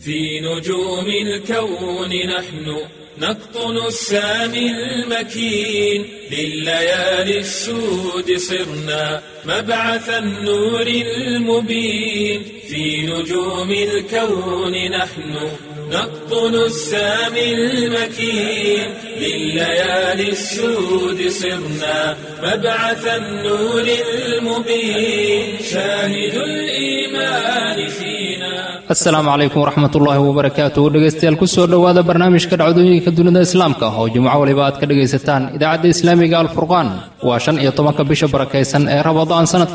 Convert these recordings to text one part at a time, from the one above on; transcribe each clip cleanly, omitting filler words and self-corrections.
في نجوم الكون نحن نقطن السامي المكين لليالي السود صرنا مبعث النور المبين في نجوم الكون نحن نقطن السامي المكين لليالي السود صرنا مبعث النور المبين شاهد الإيمان فينا. السلام عليكم ورحمة الله وبركاته. dhegeystayaal ku soo dhawaada barnaamijka dhacdooyinka dunida islaamka oo jumco waliba aad ka dhageysataan idaacadda islaamiga al-furqaan. waa 15 bisha barakeysan ee Ramadaan sanadka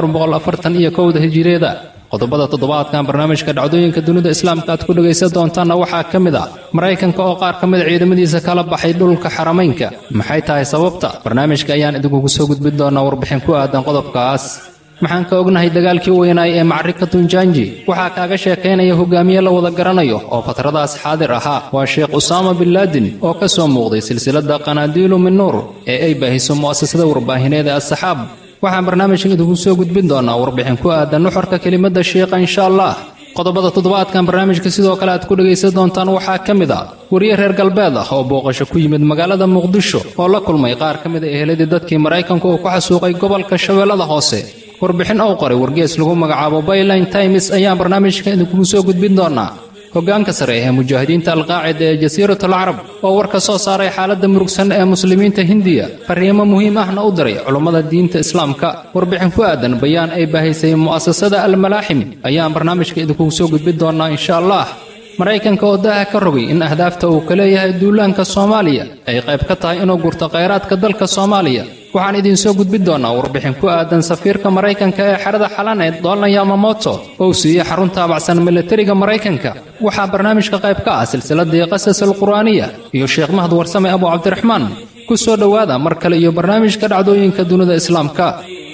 1441 hijriyada. qodobada toddobaadkan barnaamijka dhacdooyinka dunida islaamka aad ku dhageysan doontaan waxaa kamid ah Mareykanka oo qaar kamid ciidamadiisa kala baxay dhulka xarameynka. maxay tahay sababta? barnaamijka ayaan idinku soo gudbin doonaa warbixin ku aadan qodobkaas. maxaan ka ognahay dagaalkii weynaa ee macrikatu Janji? waxaa kaaga sheekeynaya hogaamiye la wada garanayo oo fatradaas xaadir ahaa. waa Sheekh Usaama bin Laden oo ka soo muuqday silsilada Qanaadiilu min Nuur ee ay baahiso mu'asasada warbaahineed ee As-Saxaab. waxaan barnaamijkan idinku soo gudbin doonaa warbixin ku aadan nuxurka kelimada sheekha insha Allah. qodobada toddobaadkan barnaamijka sidoo kale aad ku dhageysan doontaan waxaa kamid ah wariye reer galbeed ah oo booqasho ku yimid magaalada Muqdisho oo la kulmay qaar kamid ah eheladii dadkii Mareykanka oo ku xasuuqay gobolka Shabeellada Hoose. warbixin oo qoray wargeys lagu magacaabo Byline Times ayaan barnaamijka idinku soo gudbin doonaa. hogaanka sare ee mujaahidiinta al-Qaacida ee Jasiiratul Carab oo war ka soo saaray xaaladda murugsan ee muslimiinta Hindiya, fariimo muhiim ahna u diray culimada diinta Islaamka. warbixin ku aadan bayaan ay baahisay mu'asasada Al-Malaaxim ayaan barnaamijka idinku soo gudbin doonaa insha Allah. Mareykanka oo daaha ka rogay in ahdaafta uu ka leeyahay duulaanka Soomaaliya ay qayb ka tahay inuu gurto kheyraadka dalka Soomaaliya. waxaan idin soo gudbin doonaa warbixin ku aadan safiirka Mareykanka ee xerada Xalaneed Donald Yamamoto oo siiyay xarun taabacsan militariga Mareykanka. waxaa barnaamijka qayb ka ah silsiladii qasas al-Quraaniya iyo Sheekh Mahad Warsame Abu Cabdiraxmaan. ku soo dhawaada mar kale iyo barnaamijka dhacdooyinka dunida islaamka.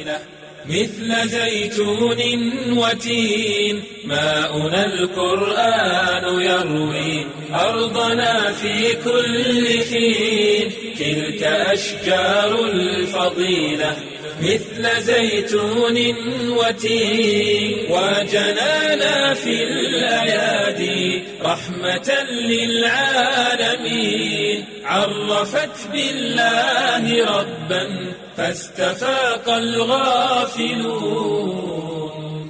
مثل زيتون وتين ماؤنا القرآن يروي أرضنا في كل حين تلك أشجار الفضيلة مثل زيتون وتين وجنانا في الأيادي رحمة للعالمين عرفت بالله ربا فاستفاق الغافلون.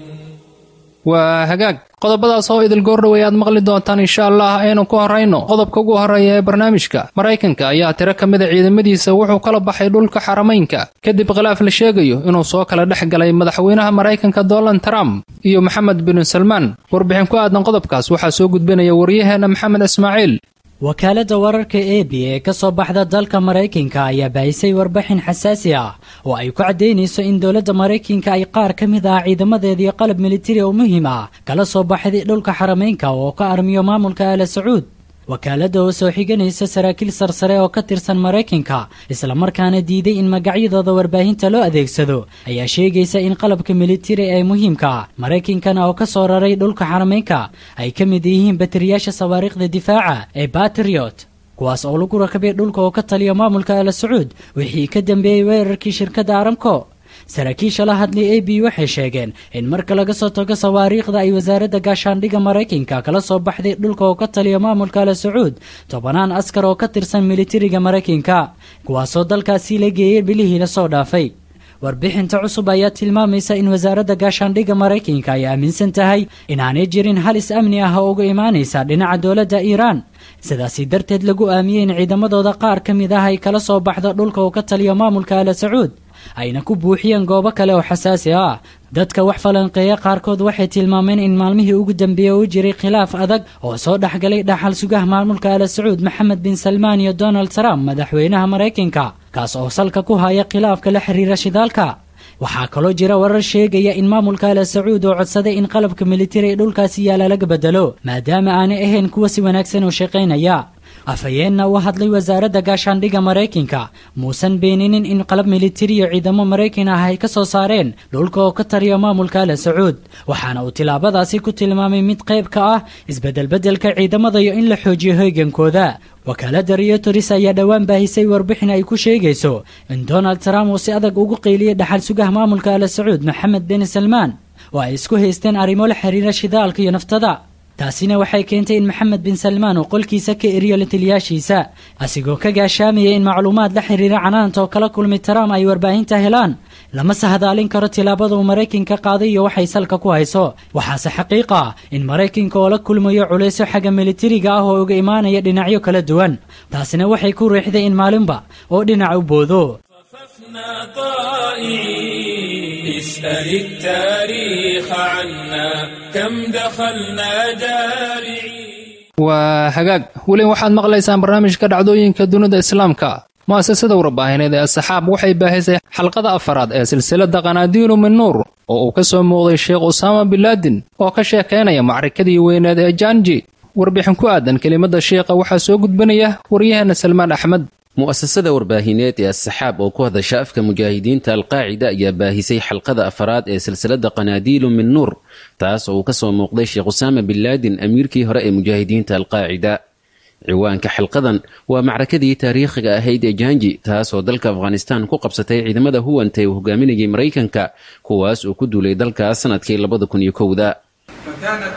waa hagaag qodobadaas oo idil goordhow aad maqli doontaan insha Allah. aynu ku horeyno qodobka ugu horeeya ee barnaamijka. Mareykanka ayaa tiro kamid ah ciidamadiisa wuxuu kala baxay dhulka xarameynka kadib khilaaf la sheegayo inuu soo kala dhexgalay madaxweynaha Mareykanka Donald Trump iyo Mohammed bin Salman. warbixin ku aadan qodobkaas waxaa soo gudbinaya wariyaheena Maxamed Ismaaciil. wakaalada wararka AB ee ka soo baxda dalka Mareykanka ayaa baahisay warbixin xasaasi ah oo ay ku cadeynayso in dawladda Mareykanka ay qaar ka mid ah ciidamadeedii qalab militari oo muhiim ah kala soo baxday dhulka xarameynka oo ka armiyo maamulka Al Sacuud. wakaalada oo soo xiganaysa saraakiil sarsare oo ka tirsan Mareykanka isla markaana diiday in magacyadooda warbaahinta loo adeegsado ayaa sheegaysa in qalabka militari ee muhiimka ah Mareykankana oo ka soo raray dhulka xarameynka ay ka mid yihiin bateriyaasha sawaariikhda difaaca ee Patriot kuwaas oo lagu rakibay dhulka oo ka taliya maamulka Al Sacuud wixii ka dambeeyay weerarkii shirkadda Aramco. saraakiisha la hadlay AB waxay sheegeen in marka laga soo tago sawaariikhda ay wasaaradda gaashaandhigga Mareykanka kala soo baxday dhulka oo ka taliya maamulka Al Sacuud 10 askar oo ka tirsan militariga Mareykanka kuwaasoo dalkaasi la geeyay bilihii la soo dhaafay. warbixinta cusub ayaa tilmaamaysa in wasaaradda gaashaandhigga Mareykanka ay aaminsan tahay inaanay jirin halis amni ah oo uga imaanaysa dhinaca dowladda Iiraan. sidaasi darteed lagu aamiyay in ciidamadooda qaar ka mid ah ay kala soo baxdo dhulka oo ka taliya maamulka Al Sacuud ayna ku buuxiyeen goobo kale oo xasaasi ah. dadka wax falanqeeya qaarkood waxay tilmaameen in maalmihii ugu dambeeyay uu jiray khilaaf adag oo soo dhaxgalay dhaxal sugaha maamulka Al Sacuud Mohammed bin Salman iyo Donald Trump madaxweynaha Mareykanka kaas oo salka ku haya khilaafka la xiriira shidaalka. waxaa kaloo jira warar sheegaya in maamulka Al Sacuud uu codsaday in qalabka militari dhulkaasi yaala laga bedelo maadaama aanay ahayn kuwa si wanaagsan u shaqeynaya. afayeenna u hadlay wasaaradda gaashaandhigga Mareykanka muusan beeninin in qalab militari iyo ciidamo Mareykan ah ay ka soo saareen dhulka oo ka taliya maamulka Al Sacuud. waxaana uu tilaabadaasi ku tilmaamay mid qayb ka ah isbeddelka ciidamada iyo in la xoojiyo hoygaankooda. wakaalada Reuters ayaa dhawaan baahisay warbixin ay ku sheegayso in Donald Trump uu si adag ugu qeyliyay dhaxal sugaha maamulka Al Sacuud Mohammed bin Salman oo ay isku haysteen arrimo la xiriira shidaalka iyo naftada. taasina waxay keentay in maxamed bin salmaan uu qolkiisa ka eriyo la taliyaashiisa asigoo ka gaashaamaya in macluumaad la xiriira canaanta oo kala kulmay Trump ay warbaahinta helaan lama sahdaalin karo tilaabada uu Mareykanka qaaday iyo waxay salka ku hayso waxaase xaqiiqa in Mareykanka oo la kulmayo culays xagga militariga ah oo uga imaanaya dhinacyo kala duwan taasina waxay ku riixday in maalinba oo dhinac u boodo اسأل التاريخ عنا كم دخلنا دارعين waa hagaag weli waxaad maqlaysaan barnaamijka dhacdooyinka dunida islaamka mu'asasada warbaahineed ee asxaab waxay baahisay xalqada afaraad ee silsilada qanaadiilu min nuur oo uu ka soo muuqday sheekh usaama bin laadin oo ka sheekaynaya macrakadii weyneed ee janji warbixin ku aadan kelimada sheekha waxaa soo gudbinaya waryaheena salmaan axmed mu'asasada warbaahineed ee asxaab oo ku hadasha afka mujaahidiinta alqaacida ayaa baahisay xalqada afaraad ee silsilada qanaadiilu min nuur taas oo uu ka soo muuqday sheekh usaama bin laadin amiirkii hore ee mujaahidiinta alqaacida ciwaanka xalqadan waa macrakadii taariikhiga ahayd ee janji taas oo dalka afghanistan ku qabsatay ciidamada huwanta ee uu hogaaminayay maraykanka kuwaas oo ku duulay dalkaas sanadkii 2001 فكانت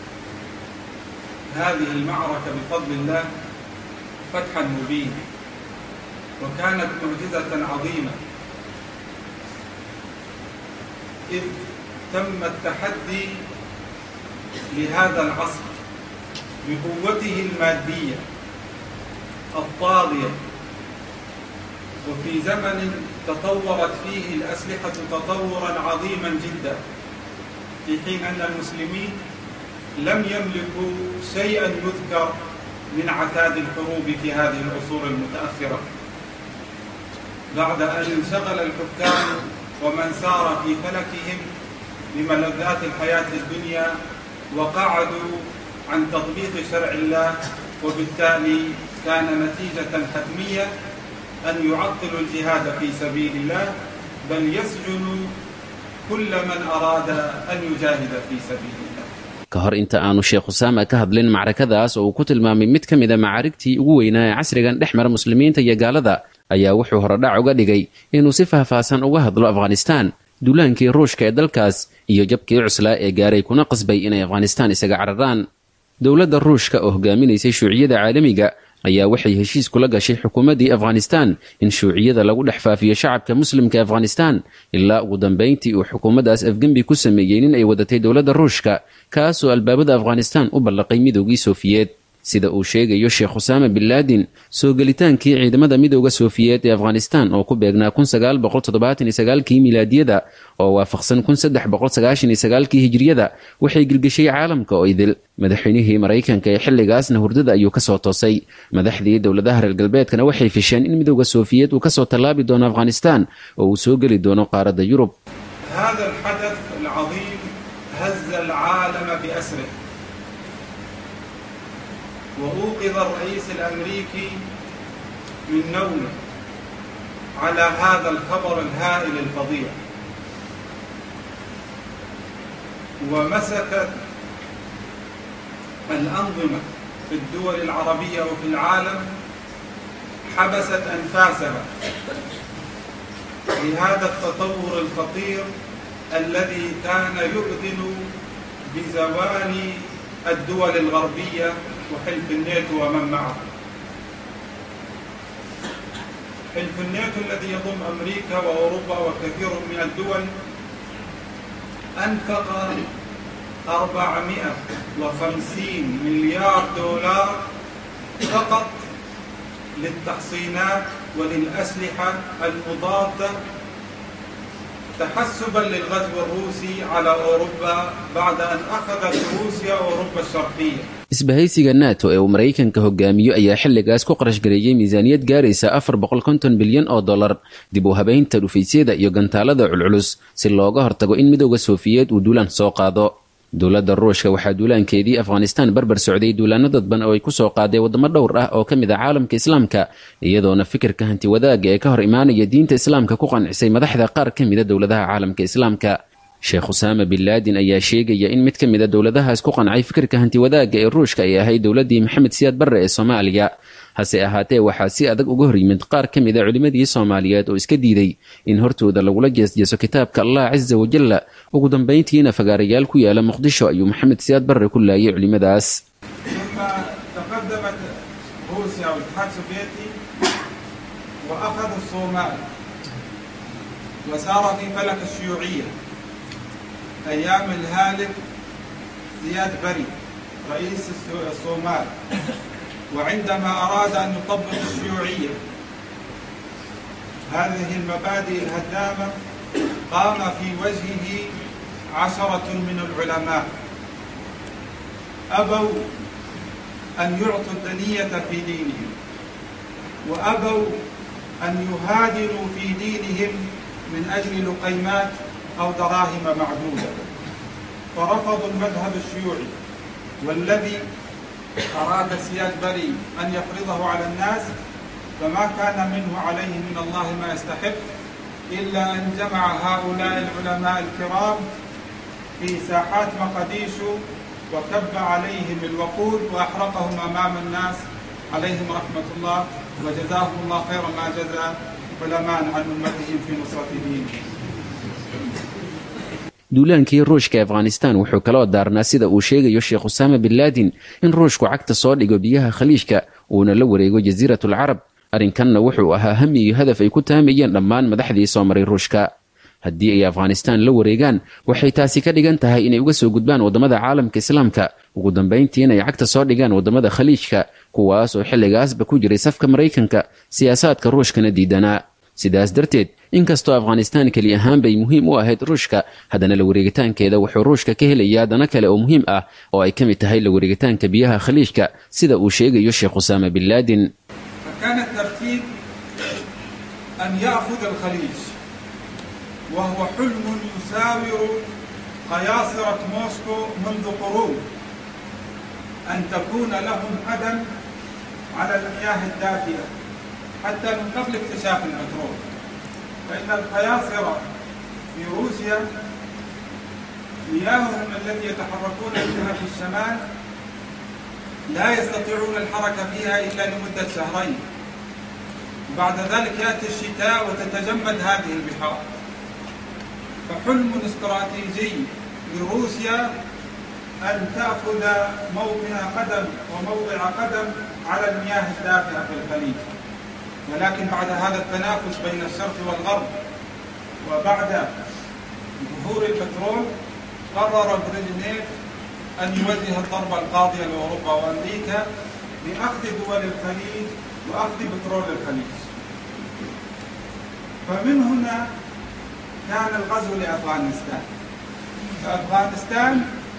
هذه المعركة بفضل الله فتحا مبينا وكانت معجزة عظيمة إذ تم التحدي لهذا العصر بقوته المادية الطاغية وفي زمن تطورت فيه الأسلحة تطورا عظيما جدا في حين أن المسلمين لم يملكوا شيئا يذكر من عتاد الحروب في هذه العصور المتأخرة بعد أن انشغل الحكام ومن سار في فلكهم بملذات الحياة الدنيا وقعدوا عن تطبيق شرع الله وبالتالي كان نتيجة حتمية أن يعطلوا الجهاد في سبيل الله بل يسجنوا كل من أراد أن يجاهد في سبيل الله. ka hor inta aanu sheekh usaama ka hadlin macrakadaas oo uu ku tilmaamay mid ka mid a macaarigtii ugu weynaa ee casrigan dhex mara muslimiinta iyo gaalada ayaa wuxuu horodhac uga dhigay inuu si faahfaahsan uga hadlo afghanistan duulaankii ruushka ee dalkaas iyo jabkii cuslaa ee gaaray kuna qasbay inay afghanistan isaga cararaan dowladda ruushka oo hogaaminaysay shuuciyada caalamiga ayaa waxay heshiis kula gashay xukuumaddii afghanistan in shuuciyada lagu dhex faafiyo shacabka muslimka afghanistan ilaa ugu dambayntii uu xukuumaddaas afgembi ku sameeyey nin ay wadatay dowladda ruushka kaasoo albaabada afghanistan u ballaqay midoogii sofiyeed sida uu sheegayo sheekh usaama bin laadin soo gelitaankii ciidamada midowda sofiyeed ee afghanistan oo ku beegnaa 1979kii milaadiyada oo waafaqsan 1399kii hijriyada waxay gilgashay caalamka oo idil madaxweynihii maraykanka ee xilligaasna hurdada ayuu ka soo toosay madaxdii dowladaha reer galbeedkana waxay fisheen in midowda sofiyeed uu ka soo tallaabi doono afghanistan oo uu soo geli doono qaaradda yurub هذا الحدث العظيم هز العالم بأسره وأوقظ الرئيس الأمريكي من نومه على هذا الخبر الهائل الفظيع ومسكت الأنظمة في الدول العربية وفي العالم حبست أنفاسها لهذا التطور الخطير الذي كان يؤذن بزوال الدول الغربية وحلف الناتو ومن معه. حلف الناتو الذي يضم أمريكا وأوروبا وكثير من الدول أنفق 450 مليار دولار فقط للتحصينات وللأسلحة المضادة تحسبا للغزو الروسي على أوروبا بعد أن أخذت روسيا أوروبا الشرقية. isbahaysiga nato ee uu maraykanka hogaamiyo ayaa xilligaas ku qarash gareeyay miisaaniyad gaaraysa 450 bilyan oo dollar dib u habaynta dhufaysyada iyo gantaalada culculus si looga hortago in midowda sofiyeed uu duulaan soo qaado dowladda ruushka waxaa duulaankeedii afghanistan barbar socday duulaano dadban oo ay ku soo qaaday waddamo dhowr ah oo ka mid ah caalamka islaamka iyadoona fikirka hantiwadaaga ee ka hor imaanaya diinta islaamka ku qancisay madaxda qaar ka mida dowladaha caalamka islaamka sheekh usaama bin laadin ayaa sheegaya in mid ka mid a dowladahaas ku qancay fikirka hantiwadaagga ee ruushka ay ahayd dowladdii maxamed siyaad barre ee soomaaliya hase ahaatee waxaa si adag uga hor yimid qaar ka mid a culimmadii soomaaliyeed oo iska diiday in hortooda lagula jeesjeeso kitaabka allah casa wajalla ugu dambayntiina fagaarayaal ku yaala muqdisho ayuu maxamed siyaad barre ku laayay culimmadaas. وسار في فلك الشيوعية أيام الهالك زياد بري رئيس الصومال، وعندما أراد أن يطبق الشيوعية هذه المبادئ الهدامة قام في وجهه 10 من العلماء أبوا أن يعطوا الدنية في دينهم، وأبوا أن يهادنوا في دينهم من أجل لقيمات أو دراهم معدودة، فرفضوا المذهب الشيوعي والذي أراد سياد بري أن يفرضه على الناس، فما كان منه عليه من الله ما يستحق إلا أن جمع هؤلاء العلماء الكرام في ساحات مقديشو وكب عليهم الوقود وأحرقهم أمام الناس عليهم رحمة الله، وجزاهم الله خير ما جزى علماء عن أمتهم في نصرة دينهم. duulaankii ruushka ee afghanistan wuxuu kaloo daarnaa sida uu sheegayo sheekh usaama bin laadin in ruushku cagta soo dhigo biyaha khaliijka uuna la wareego jasiiratul carab. arrinkanna wuxuu ahaa hami iyo hadaf ay ku taamayeen dhammaan madaxdii soo maray ruushka. haddii ay afghanistan la wareegaan waxay taasi ka dhigan tahay inay uga soo gudbaan waddamada caalamka islaamka, ugu dambayntiina ay cagta soo dhigaan waddamada khaliijka kuwaas oo xilligaasba ku jiray safka maraykanka siyaasaadka ruushkana diidanaa. sidaas darteed inkastoo afghanistan keli ahaan bay muhiim u ahayd ruushka, haddana la wareegitaankeeda wuxuu ruushka ka helayaa dana kale oo muhiim ah oo ay ka mid tahay la wareegitaanka biyaha khaliijka sida uu sheegayo sheekh usaama bin laadin. فكان الترتيب أن يأخذ الخليج وهو حلم يساور قياصرة موسكو منذ قرون، أن تكون لهم قدم على المياه الدافئة حتى من قبل اكتشاف البترول، فإن القياصرة في روسيا مياههم التي يتحركون بها في الشمال لا يستطيعون الحركة فيها إلا لمدة 2 شهر، بعد ذلك يأتي الشتاء وتتجمد هذه البحار. فحلم استراتيجي لروسيا أن تأخذ موطن قدم وموضع قدم على المياه الدافئة في الخليج. ولكن بعد هذا التنافس بين الشرق والغرب وبعد ظهور البترول قرر بريزنيف أن يوجه الضربة القاضية لأوروبا وأمريكا بأخذ دول الخليج وأخذ بترول الخليج. فمن هنا كان الغزو لأفغانستان. فأفغانستان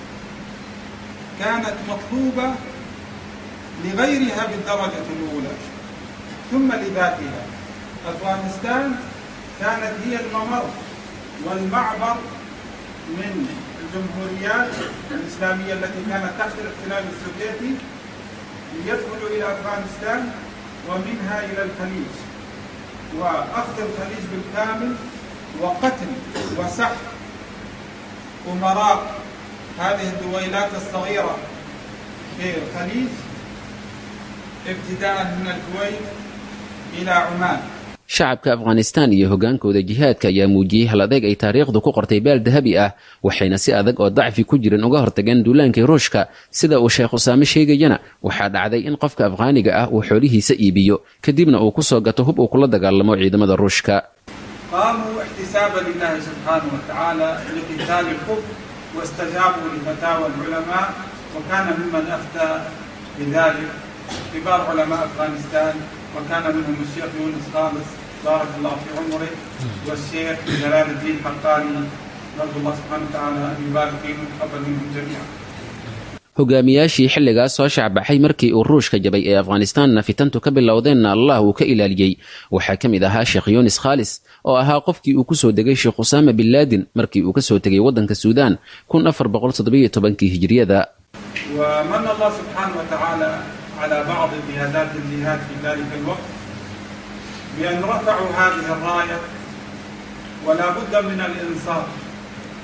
كانت مطلوبة لغيرها بالدرجة الأولى ثم لذاتها. أفغانستان كانت هي الممر والمعبر من الجمهوريات الإسلامية التي كانت تحت الاحتلال السوفيتي ليدخلوا إلى أفغانستان ومنها إلى الخليج، وأخذ الخليج بالكامل وقتل وسحق أمراء هذه الدويلات الصغيرة في الخليج ابتداء من الكويت إلى عمان. shacabka afghanistan iyo hogaankooda jihaadka ayaa muujiyey hal adeeg ay taariikhdu ku qortay baal dahabi ah, waxayna si adag oo dacfi ku jiran uga hortageen duulaankii ruushka. sida uu sheekh usaame sheegayana waxaa dhacday in qofka afghaaniga ah uu xoolihiisa iibiyo kadibna uu ku soo gato hub uu kula dagaalamo ciidamada ruushka. قاموا احتسابا لله سبحانه وتعالى لقتال الكفر واستجابوا لفتاوى العلماء، وكان ممن أفتى بذلك كبار علماء أفغانستان، وكان منهم الشيخ يونس خالص بارك الله في عمره، والشيخ جلال الدين حقاني نرجو الله سبحانه وتعالى أن يبارك فيهم ويتقبل منهم جميعا. hogaamiyaashii xilligaas soo shacbaxay markii uu ruushka jabay ee afghanistanna fitantu ka bilowdeenna allah uu ka ilaaliyey waxaa ka mid ahaa sheekh yunis khaalis oo ahaa qofkii uu ku soo degay sheekh usaama bin laadin markii uu ka soo tegay waddanka suudaan 1417 hijriyada. ومن الله سبحانه وتعالى على بعض قيادات الجهاد في ذلك الوقت بأن رفعوا هذه الراية، ولا بد من الإنصاف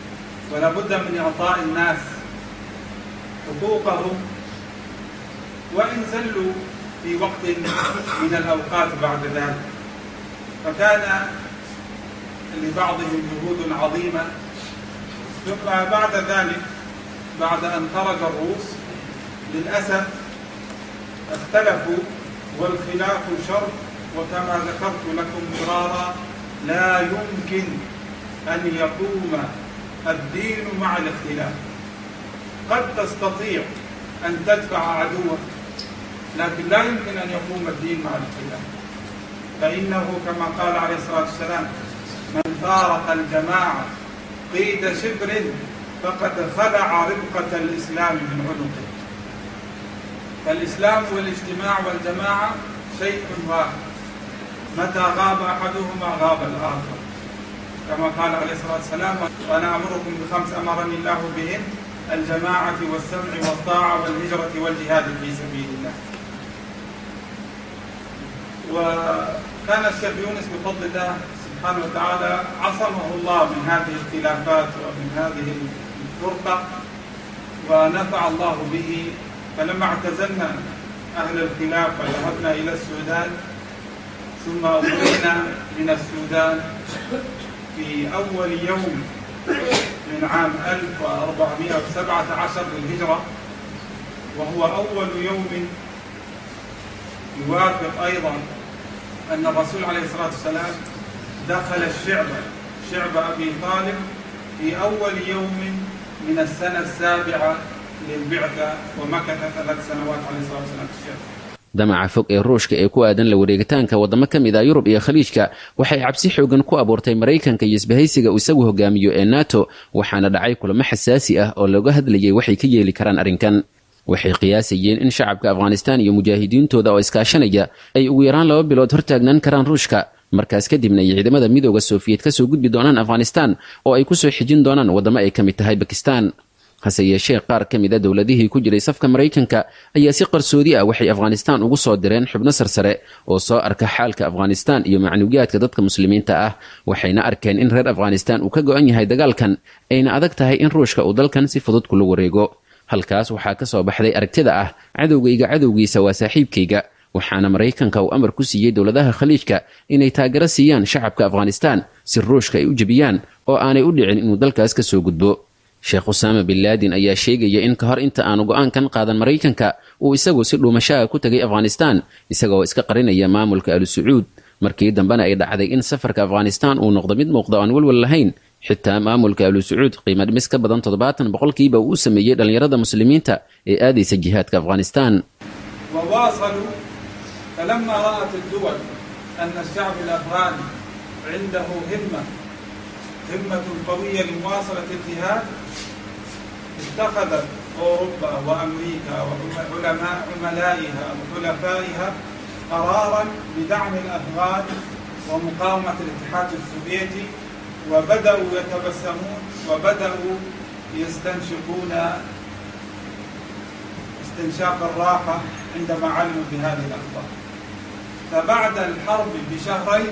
ولا بد من إعطاء الناس حقوقهم، وإن زلوا في وقت من الأوقات بعد ذلك. فكان لبعضهم جهود عظيمة، ثم بعد ذلك بعد أن خرج الروس للأسف اختلفوا، والخلاف شر، وكما ذكرت لكم مرارا لا يمكن أن يقوم الدين مع الاختلاف. قد تستطيع أن تدفع عدوك، لكن لا يمكن أن يقوم الدين مع الاختلاف، فإنه كما قال عليه الصلاة والسلام: من فارق الجماعة قيد شبر فقد خلع ربقة الإسلام من عنقه. فالإسلام والاجتماع والجماعة شيء واحد، متى غاب أحدهما غاب الآخر، كما قال عليه الصلاة والسلام: وأنا أمركم بخمس أمرني الله بهن: الجماعة والسمع والطاعة والهجرة والجهاد في سبيل الله. وكان الشيخ يونس بفضل الله سبحانه وتعالى عصمه الله من هذه الخلافات ومن هذه الفرقة، ونفع الله به. فلما اعتزلنا أهل الخلافة ذهبنا إلى السودان، ثم أخرجنا من السودان في أول يوم من عام 1417 للهجرة، وهو أول يوم يوافق أيضا أن الرسول عليه الصلاة والسلام دخل شعب أبي طالب في أول يوم من السنة السابعة للبعثة، ومكث 3 سنوات عليه الصلاة والسلام في الشعب. damaca fog ee ruushka ee ku aadan la wareegitaanka wadamo ka mid ah Yurub iyo Khaliijka waxay cabsi xoogan ku abuurtay Mareykanka iyo isbahaysiga uu isagu hogaamiyo ee NATO, waxaana dhacay kulamo xasaasi ah oo laga hadlayay waxay ka yeeli karaan arrinkan. waxay qiyaasayeen in shacabka Afghanistan iyo mujaahidiintooda oo iskaashanaya ay ugu yaraan 2 bilood hortaagnaan karaan Ruushka, markaas kadibna ay ciidamada midowga Soviet ka soo gudbi doonaan Afghanistan oo ay ku soo xijin doonaan wadamo ay ka mid tahay Pakistan. hase yeeshee qaar ka mid a dowladihii ku jiray safka Mareykanka ayaa si qarsoodi ah waxay Afghanistan ugu soo direen xubno sarsare oo soo arka xaalka Afghanistan iyo macnuuyaadka dadka muslimiinta ah, waxayna arkeen in reer Afghanistan uu ka go'an yahay dagaalkan, ayna adag tahay in Ruushka uu dalkan si fudud kula wareego. halkaas waxaa ka soo baxday aragtida ah cadowgayga cadowgiisa waa saaxiibkayga, waxaana Mareykanka uu amar ku siiyey dowladaha Khaliijka inay taageero siiyaan shacabka Afghanistan si Ruushka ay u jabiyaan oo aanay u dhicin inuu dalkaas ka soo gudbo. Sheekh Osama bin Laden ayaa sheegaya in ka hor inta aanu go'aankan qaadan Mareykanka uu isagu si dhuumasho ku tagay Afghanistan isagoo iska qarinaya maamulka Al Sacuud, markii dambena ay dhacday in safarka Afghanistan uu noqdo mid muuqda aan walwal lahayn. xitaa maamulka Al Sacuud qiimo dhimis ka badan 70% uu sameeyay dhalinyarada muslimiinta ee aadaysa jihaadka Afghanistan. وواصلوا فلما رأت الدول أن الشعب الأفغاني عنده همة قوية لمواصلة الجهاد، اتخذت أوروبا وأمريكا وعلماء عملائها وحلفائها قرارا بدعم الأفغان ومقاومة الاتحاد السوفيتي، وبدأوا يتبسمون وبدأوا يستنشقون استنشاق الراحة عندما علموا بهذه الأخبار. فبعد الحرب بشهرين،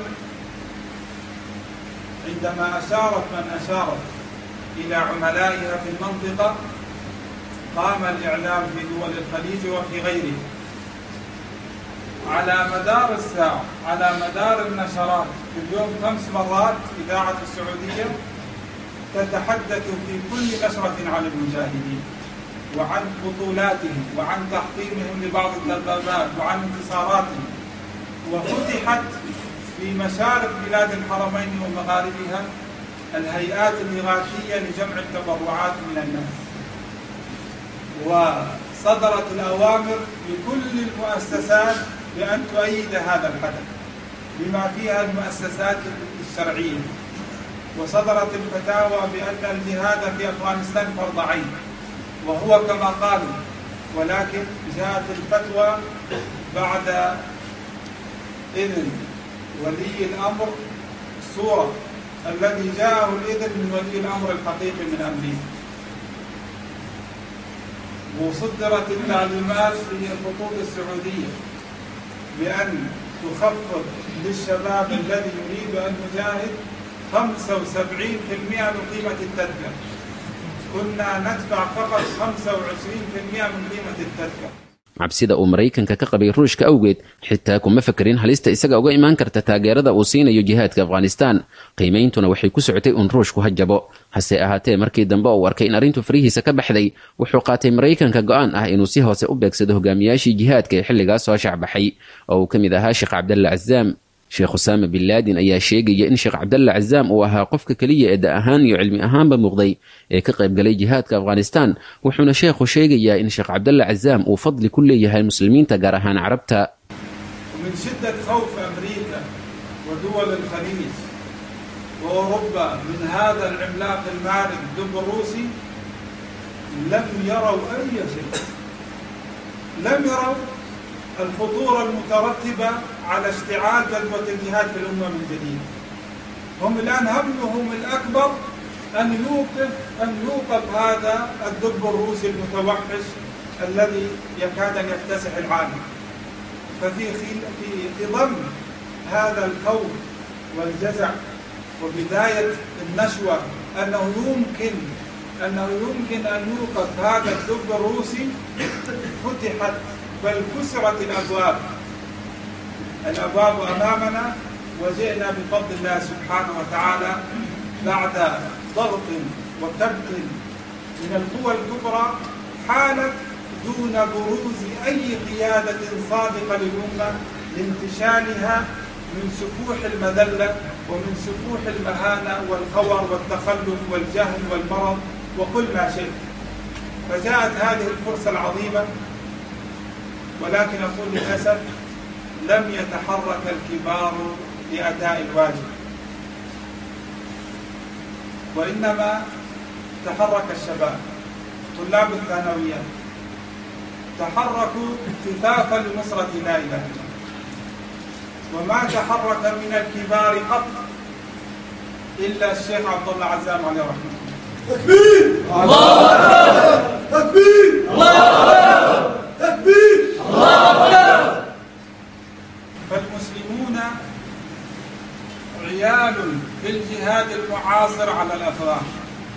عندما أشارت من أشارت إلى عملائها في المنطقة، قام الإعلام في دول الخليج وفي غيره على مدار الساعة، على مدار النشرات في اليوم 5 مرات إذاعة السعودية تتحدث في كل نشرة عن المجاهدين وعن بطولاتهم وعن تحطيمهم لبعض الدبابات وعن انتصاراتهم. وفتحت في مشارق بلاد الحرمين ومغاربها الهيئات الإغاثية لجمع التبرعات من الناس، وصدرت الأوامر لكل المؤسسات بأن تؤيد هذا الحدث بما فيها المؤسسات الشرعية، وصدرت الفتاوى بأن الجهاد في أفغانستان فرض عين، وهو كما قالوا، ولكن جاءت الفتوى بعد إذن ولي الأمر الصورة الذي جاءه الإذن من ولي الأمر الحقيقي من أمريكا، وصدرت التعليمات في الخطوط السعودية بأن تخفض للشباب الذي يريد أن يجاهد 75% من قيمة التذكرة، كنا ندفع فقط 25% من قيمة التذكرة. cabsida uu maraykanka ka qabay ruushka awgeed xitaa kuma fakerin halista isaga uga imaan karta taageerada uu siinayo jihaadka afghanistaan. qiimeyntuna waxay ku socotay un ruushku ha jabo. hase ahaatee markii dambe uu arkay in arrintu farihiisa ka baxday, wuxuu qaatay maraykanka go'aan ah inuu si hoose u beegsado hogaamiyaashii jihaadka ee xilligaas soo shacbaxay oo uu ka mid ahaa sheekh cabdalla cazaam. sheekh usaama bin laadin ayaa sheegaya in sheekh cabdalla cazaam uu ahaa qofka keliya ee da ahaan iyo cilmi ahaanba muuqday ee ka qaybgalay jihaadka afghanistaan, wuxuuna sheekhu sheegayaa in sheekh cabdalla cazaam uu fadli ku leeyahay muslimiinta gaar ahaan carabta. ومن شدة خوف أمريكا ودول الخليج وأوروبا من هذا العملاق المارد الدب الروسي لم يروا أي شيء، لم يروا الخطورة المترتبة على اشتعال جذبة الجهاد في الأمة من جديد. هم الآن همهم الأكبر أن يوقف هذا الدب الروسي المتوحش الذي يكاد أن يكتسح العالم. ففي ضمن هذا الخوف والجزع وبداية النشوة أنه يمكن أن يوقف هذا الدب الروسي، فتحت بل كسرت الأبواب أمامنا، وجئنا بفضل الله سبحانه وتعالى بعد ضغط وكبت من القوى الكبرى حالت دون بروز أي قيادة صادقة للأمة لانتشالها من سفوح المذلة ومن سفوح المهانة والخور والتخلف والجهل والمرض وكل ما شئت. فجاءت هذه الفرصة العظيمة، ولكن أقول للأسف لم يتحرك الكبار لأداء الواجب، وإنما تحرك الشباب طلاب الثانويات، تحركوا كفافا لنصرة لا إله إلا الله. وما تحرك من الكبار قط إلا الشيخ عبد الله عزام عليه رحمه الله. تكبير! الله أكبر! تكبير! الله أكبر! تكبير! الله أكبر! فالمسلمون عيال في الجهاد المعاصر على الأفغان،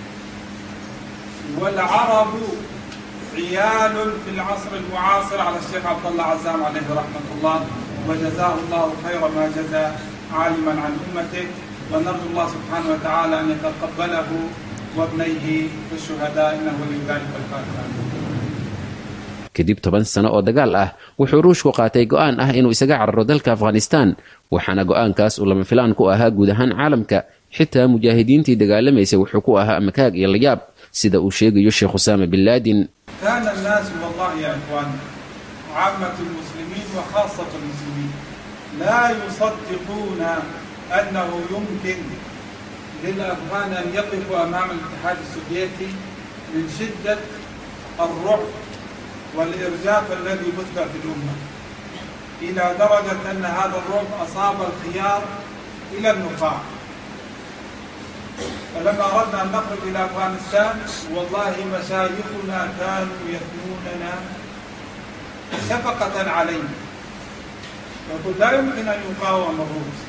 والعرب عيال في العصر المعاصر على الشيخ عبد الله عزام عليه رحمة الله، وجزاه الله خير ما جزى عالما عن أمته، ونرجو الله سبحانه وتعالى أن يتقبله وابنيه في الشهداء إنه ولي ذلك القادر. kadib 10 sano oo dagaal ah wuxuu ruushku qaatay go'aan ah inuu isaga cararo dalka afghanistaan, waxaana go'aankaas uu lama filaan ku ahaa guud ahaan caalamka. xitaa mujaahidiintii dagaalamaysay wuxuu ku ahaa makaag iyo layaab, sida uu sheegayo sheekh usaama bin laadin. كان الناس والله يا إخوان عامة المسلمين وخاصة المسلمين لا يصدقون أنه يمكن للأفغان أن يقفوا أمام الاتحاد السوفيتي من شدة الرعب والإرجاف الذي بث في الأمة، إلى درجة أن هذا الرعب أصاب الخيار إلى النخاع. فلما أردنا أن نخرج إلى أفغانستان والله مشايخنا كانوا يثنوننا شفقة علينا، يقول لا يمكن أن يقاوم الروس.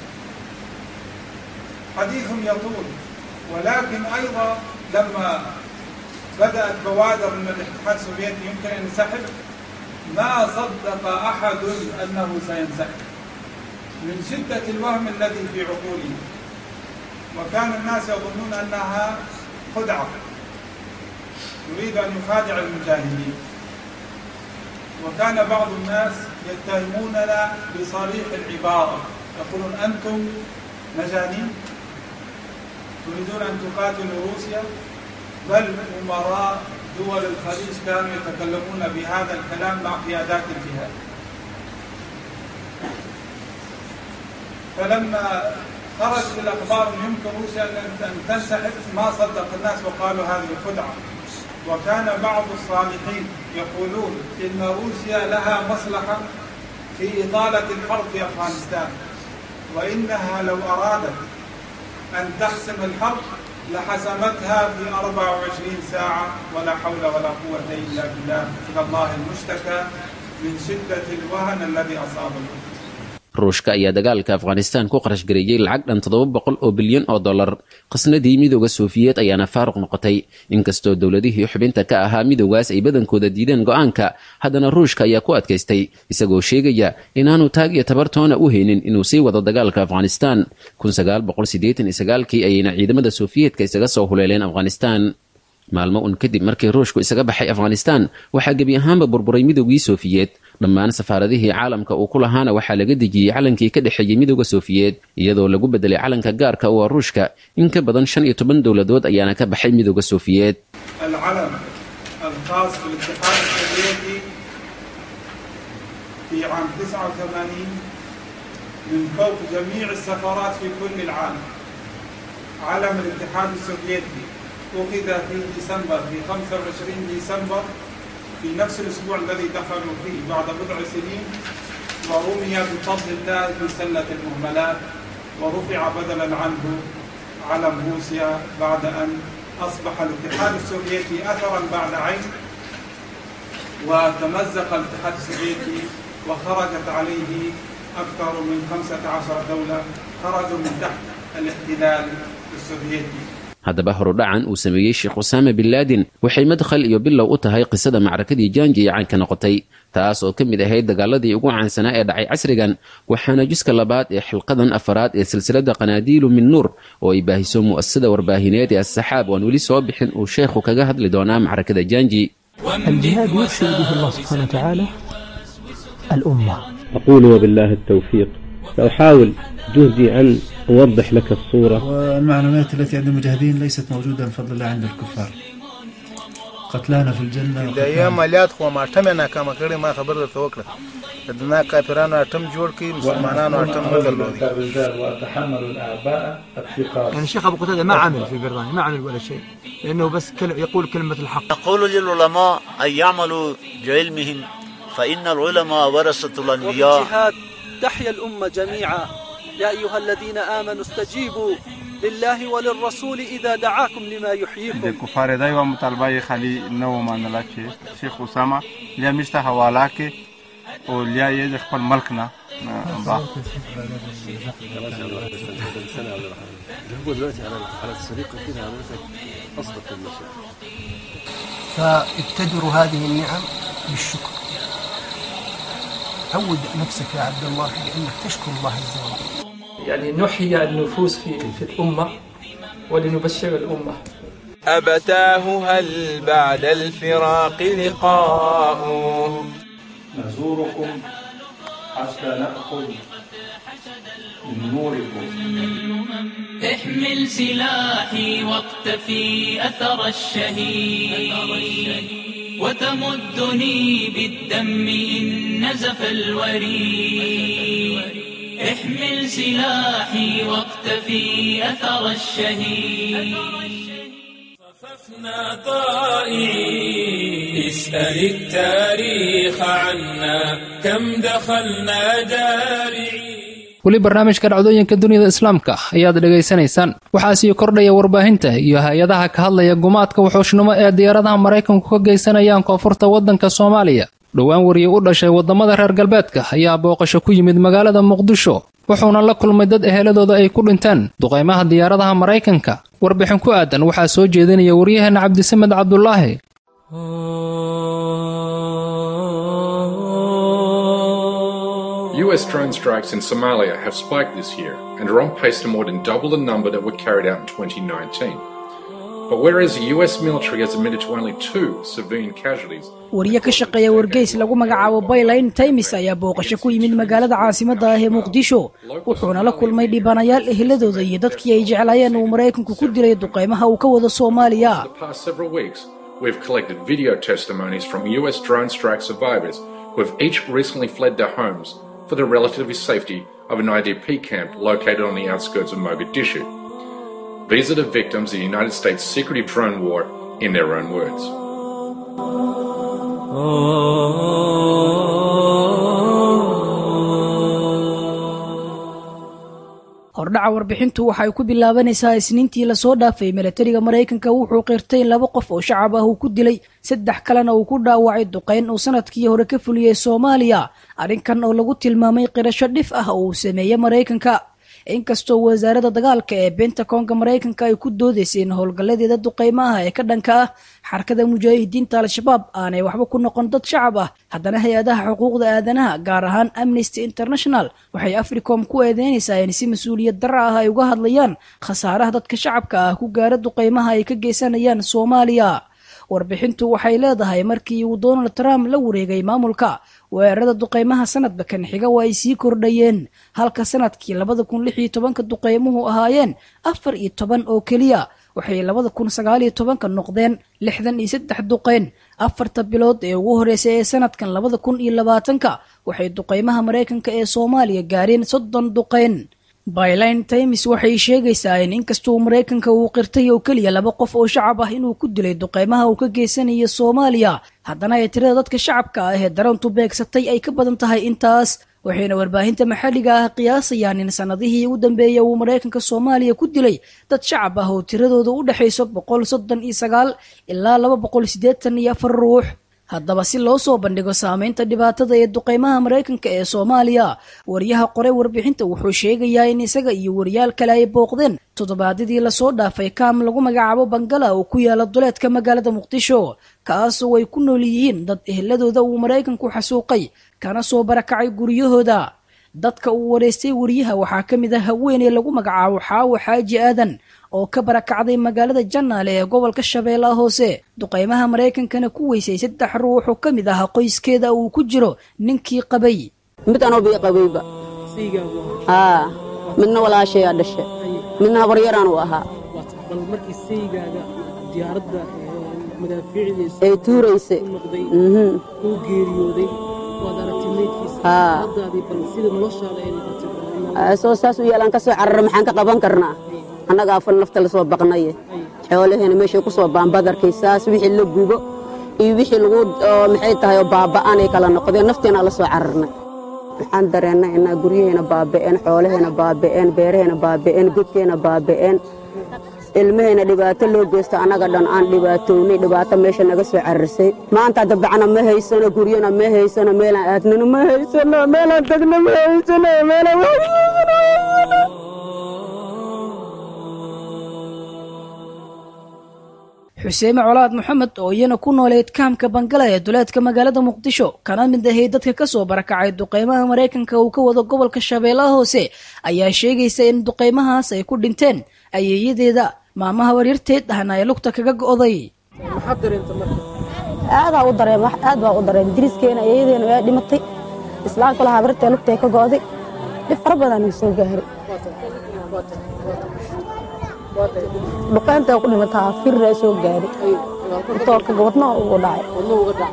حديث يطول، ولكن أيضا لما بدأت بوادر من الاتحاد السوفيتي يمكن أن ينسحب، ما صدق أحد أنه سينسحب من شدة الوهم الذي في عقولهم، وكان الناس يظنون أنها خدعة يريد أن يخادع المجاهدين. وكان بعض الناس يتهموننا بصريح العبارة، يقولون أنتم مجانين تريدون أن تقاتلوا روسيا. بل أمراء دول الخليج كانوا يتكلمون بهذا الكلام مع قيادات الجهاد. فلما خرج في الأخبار أن يمكن روسيا أن تنسحب ما صدق الناس وقالوا هذه خدعة. وكان بعض الصالحين يقولون إن روسيا لها مصلحة في إطالة الحرب في أفغانستان، وإنها لو أرادت أن تحسم الحرب لحسمتها في 24 ساعة، ولا حول ولا قوة إلا بالله. إلى الله المشتكى من شدة الوهن الذي أصابه. ruushka ayaa dagaalka afghanistaan ku qarash gareeyey lacag dhan 700 bilyan oo dollar. qasnadii midowga Soofiyeed ayaana faaruq noqotay. inkastoo dowladihii xubinta ka ahaa midowgaas ay badankooda diideen go'aanka, haddana ruushka ayaa ku adkaystay, isagoo sheegaya inaanu taag iyo tabartoona u haynin inuu sii wado dagaalka afghanistaan. 1989kii ayayna ciidamada Soofiyeedka isaga soo huleeleen afghanistaan. maalmo un kadib markii ruushku isaga baxay afghanistaan, waxaa gebi ahaanba burburay midowgii Soofiyeed. dhammaan safaaradihii caalamka uu ku lahaana waxaa laga dejiyey calankii ka dhexeeyey midowga Soofiyeed, iyadoo lagu bedelay calanka gaarka u ah ruushka. in ka badan 15 dowladood ayaana ka baxay midowga Soofiyeed. العلم الخاص بالاتحاد السوفيتي في عام 89 من فوق جميع السفارات في كل العالم. علم الاتحاد السوفيتي أخذ في ديسمبر، في 25 ديسمبر، في نفس الأسبوع الذي دخلوا فيه بعد بضع سنين، ورمي بفضل الله في سلة المهملات، ورفع بدلا عنه علم روسيا بعد أن أصبح الاتحاد السوفيتي أثرا بعد عين، وتمزق الاتحاد السوفيتي وخرجت عليه أكثر من 15 دولة خرجوا من تحت الاحتلال السوفيتي. haddaba horudhacan uu sameeyey sheekh Usaama bin Laden waxay madkhal iyo bilow u tahay qisada macrakadii Janji ee caanka noqotay, taas oo ka mid ahayd dagaaladii ugu caansanaa ee dhacay casrigan. waxaana juska labaad ee xilqadan afraad ee silsilada Qanaadiilu min Nuur oo ay baahiso mu'assasada warbaahineed ee As-Saxaab oo weli soo bixin uu sheekhu kaga hadli doonaa macrakada Janji. الجهاد يرسل به الله سبحانه وتعالى الأمة. أقول وبالله التوفيق. سأحاول جهدي أن أوضح لك الصورة. والمعلومات التي عند المجاهدين ليست موجودة بفضل الله عند الكفار. قتلانا في الجنة. دايما ماليات خو ما تمنا كما كري ما خبر توكل. دنا كافرانو اتم جوړ کی مسلمانانو اتم مدلودي. وتحملوا الأعباء الثقال. يعني الشيخ أبو قتادة ما عمل في القرآن، ما عمل ولا شيء، لأنه بس يقول كلمة الحق. يقول للعلماء أن يعملوا بعلمهم فإن العلماء ورثة الأنبياء. تحيا الأمة جميعا. يا أيها الذين آمنوا استجيبوا لله وللرسول إذا دعاكم لما يحييكم. الكفار دايما مطالبه خالي نو منلچه شیخ اسامه لیا مشته حواله کې او لیا یې خپل ملک نه با فابتدروا هذه النعم بالشكر. عود نفسك يا عبد الله بأنك تشكر الله عز وجل. يعني نحيي النفوس في الأمة ولنبشر الأمة. أبتاه هل بعد الفراق لقاء. نزوركم حتى نأخذ من نوركم. احمل سلاحي واقتفي أثر الشهيد وتمدني بالدم إن نزف الوريد. احمل سلاحي واقتفي أثر الشهيد. صففنا طائعين اسأل التاريخ عنا كم دخلنا دارعين. weli barnaamijka dhacdooyinka dunida islaamka ayaad dhegaysanaysaan. waxaa sii kordhaya warbaahinta iyo hay-adaha ka hadlaya gumaadka wuxuushnimo ee diyaaradaha Maraykanku ka geysanayaan koonfurta waddanka Soomaaliya. dhowaan wariye u dhashay wadamada reer galbeedka ayaa booqasho ku yimid magaalada Muqdisho, wuxuuna la kulmay dad eheladooda ay ku dhinteen duqeymaha diyaaradaha Maraykanka. warbixin ku aadan waxaa soo jeedinaya wariyaheena Cabdisamed Cabdullaahi. US drone strikes in Somalia have spiked this year and are on pace to more than double the number that were carried out in 2019. But whereas the US military has admitted to only 2 civilian casualties, wariye ka shaqeeya wargeys lagu magacaabo Bayline Times ayaa booqasho ku yimid magaalada caasimadda ah ee Muqdisho, wuxuuna la kulmay dhibanayaal eheladooda iyo dadkii ay jeclaayeen uu Maraykanku ku dilay duqeymaha uu ka wado Soomaaliya. the past several weeks, we've collected video testimonies from US drone strike survivors who have each recently fled their homes for the relative safety of an IDP camp located on the outskirts of Mogadishu. These are the victims of the United States secretive drone war in their own words. hordhaca hordhaca warbixintu waxay ku bilaabanaysaa isniintii lasoo dhaafay milatariga maraykanka wuxuu qirtay in 2 qof oo shacab ah uu ku dilay 3 kalena uu ku dhaawacay duqeyn uu sanadkii hore ka fuliyay Soomaaliya arrinkan oo lagu tilmaamay qirasho dhif ah oo uu sameeyay maraykanka inkastoo wasaaradda dagaalka ee Pentagon-ka maraykanka ay ku doodeysay in howlgalladeeda duqeymaha ee ka dhanka ah xarakada mujaahidiinta al-shabaab aanay waxba ku noqon dad shacab ah haddana hay-adaha xuquuqda aadanaha gaar ahaan Amnesty International waxay Africom ku eedeynaysaa in si mas'uuliyad darro ah ay uga hadlayaan khasaaraha dadka shacabka ah ku gaara duqeymaha ay ka geysanayaan Soomaaliya warbixintu waxay leedahay markii uu Donald Trump la wareegay maamulka weerarada duqeymaha sanadba kan xiga waa ay sii kordhayeen halka sanadkii 2016 duqeymuhu ahaayeen 14 oo kaliya waxay 2019 noqdeen 63 duqeyn 4 bilood ee ugu horeysay ee sanadkan 2020 waxay duqeymaha Mareykanka ee Soomaaliya gaareen 30 duqeyn Byline Times waxay sheegaysaa in inkastoo Mareykanka uu qirtay oo kaliya 2 qof oo shacab ah inuu ku dilay duqeymaha uu ka geysanayo Soomaaliya haddana ay tirada dadka shacabka ah ee darantu beegsatay ay ka badan tahay intaas waxayna warbaahinta maxalliga ah qiyaasayaan in sanadihii ugu dambeeyay uu Mareykanka Soomaaliya ku dilay dad shacab ah oo tiradoodu u dhaxayso 139 ilaa 284 ruux haddaba si loo soo bandhigo saameynta dhibaatada ee duqeymaha Mareykanka ee Soomaaliya wariyaha qoray warbixinta wuxuu sheegayaa in isaga iyo wariyaal kale ay booqdeen toddobaadadii la soo dhaafay kaam lagu magacaabo Bangala oo ku yaala duleedka magaalada Muqdisho kaas oo ay ku nool yihiin dad ehladooda uu Mareykanku xasuuqay kana soo barakacay guryahooda dadka uu wareystay wariyaha waxaa ka mid ah haweeney lagu magacaabo Xaawo Xaaji Aadan oo ka barakacday magaalada Janaale ee gobolka Shabeellaha Hoose duqeymaha Mareykankana ku weysay 3 ruux oo ka mid ah qoyskeeda uu ku jiro ninkii qabay mid anoo bii qabayba midna walaashay dhashay midna habaryaraan u ahaa bal markii seygaaga diyaaradda madaafiicdiisa ay tuuraysay uu geeriyooday waad aragtay meydkiisa haddaadii bal sida noloshaada ay noqotay soo saas u yeelaan ka soo cararay maxaan ka qaban karnaa annaga afal nafta la soo baqnay xoolaheena meesha ku soo baanbadarkay saas wixii la gubo iyo wixii lagu maxay tahay baaba'an ay kala noqdeen nafteena la soo cararnay waxaan dareennay in guryaheena baaba'een xoolaheena baaba'een beeraheena baaba'een godkeena baaba'een ilmaheena dhibaato loo geysto annaga dhan aan dhibaatownay dhibaato meesha naga soo cararsay maanta dabacna ma haysano guryana ma haysano meelaan aadnana ma haysano meelaan tagna ma haysano meelaan Xuseen Colaad Maxamed oo iyana ku nooleed kaamka Bangala ee duleedka magaalada Muqdisho kana mid ah dadka ka soo barakacay duqeymaha Mareykanka uu ka wado gobolka Shabeellaha Hoose ayaa sheegaysa in duqeymahaas ay ku dhinteen ayeeyadeeda maamaha waryarteed ahna ay lugta kaga go'day maxaad dareentay markaa aad baa u dareem diriskeena ayeeyadeena way dhimatay islaamka la habartay lugta ka go'day dhib fara badan ay soo gaaray duqeynta ku dhimataa firra soo gaaray toorka wadna ugu dhacay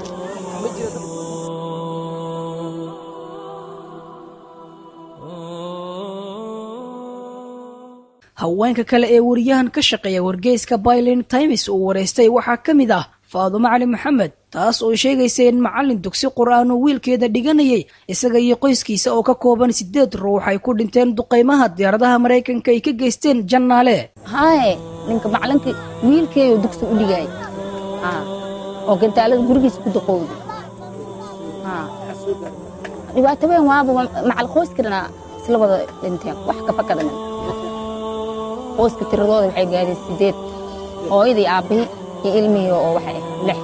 haweenka kale ee wariyahan ka shaqeeya wargeyska Byline Times uu wareystay waxaa ka mid ah Faadumo Cali Maxamed taas oo sheegaysa in macallin dugsi Qur'aan oo wiilkeeda dhiganayay isaga iyo qoyskiisa oo ka kooban 8 ruux ay ku dhinteen duqeymaha diyaaradaha Mareykanka ay ka geysteen Janaale ninka macallinka wiilkeeyo dugsi u dhigay oo gantaalada gurigiisa ku duqowday dhibaato weyn waaba macal qoyskana isla wada dhinteen wax ka fakadana qoyska tiradooda waxay gaadhay 8 hooyadii aabihii iyo ilmihii oo waxay 6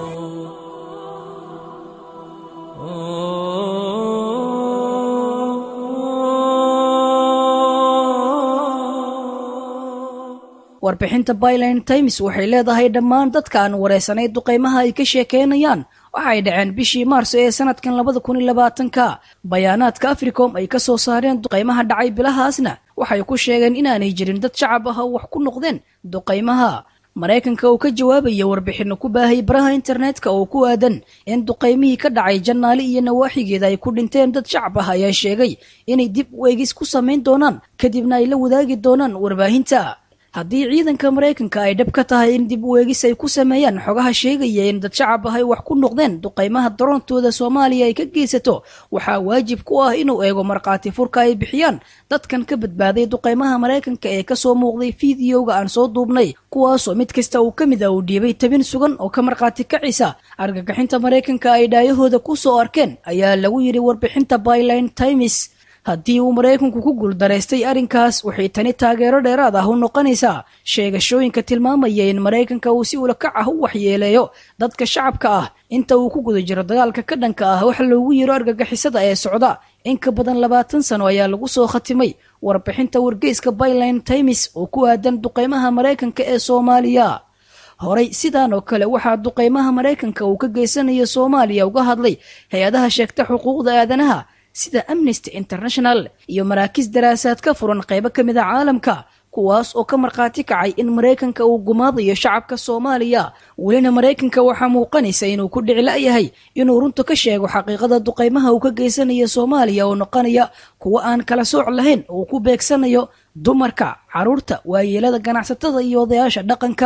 warbixinta Byline Times waxay leedahay dhammaan dadka aan wareysanay duqeymaha ay ka sheekeynayaan waxay dhaceen bishii Maarso ee sanadkan 2020 bayaanaadka Africom ay ka soo saareen duqeymaha dhacay bilahaasna waxay ku sheegeen inaanay jirin dad shacab ah wax ku noqdeen duqeymaha Mareykanka oo ka jawaabaya warbixino ku baahay baraha internetka oo ku aadan in duqeymihii ka dhacay Janaale iyo nawaaxigeeda ay ku dhinteen dad shacab ah ayaa sheegay inay dib u eegis ku sameyn doonaan kadibna ay la wadaagi doonaan warbaahinta haddii ciidanka maraykanka ay dhab ka tahay in dib u eegis ay ku sameeyaan xogaha sheegaya in dad shacab ah ay wax ku noqdeen duqaymaha daroontooda soomaaliya ay ka geysato waxaa waajib ku ah inuu eego markhaati furka ay bixiyaan dadkan ka badbaaday duqaymaha maraykanka ee kasoo muuqday fiidiyowga aan soo duubnay kuwaasoo mid kasta uu ka mid ah uu dhiibay tabin sugan oo ka markhaati kacisa argagaxinta maraykanka ay dhaayahooda ku soo arkeen ayaa lagu yidhi warbixinta byline times haddii uu maraykanku ku guuldaraystay arrinkaas waxay tani taageero dheeraad ah u noqonaysaa sheegashooyinka tilmaamaya in maraykanka uu si ulakac ah u waxyeeleeyo dadka shacabka ah inta uu ku guda jiro dagaalka ka dhanka ah waxa loogu yiro argagixisada ee socda in ka badan 20 sano ayaa lagu soo khatimay warbixinta wargeyska byline times oo ku aadan duqaymaha maraykanka ee Soomaaliya horay sidaan oo kale waxaa duqaymaha maraykanka uu ka geysanayo Soomaaliya uga hadlay hay'adaha sheegta xuquuqda aadanaha sida Amnesty International iyo maraakiis daraasaad ka furan qaybo ka mid ah caalamka kuwaas oo ka markhaati kacay in maraykanka uu gumaadayo shacabka Soomaaliya welina maraykanka waxa muuqanaysa inuu ku dhici la'yahay inuu runta ka sheego xaqiiqada duqaymaha uu ka geysanayo Soomaaliya oo noqonaya kuwa aan kala sooc lahayn oo ku beegsanayo dumarka caruurta waayeelada ganacsatada iyo odayaasha dhaqanka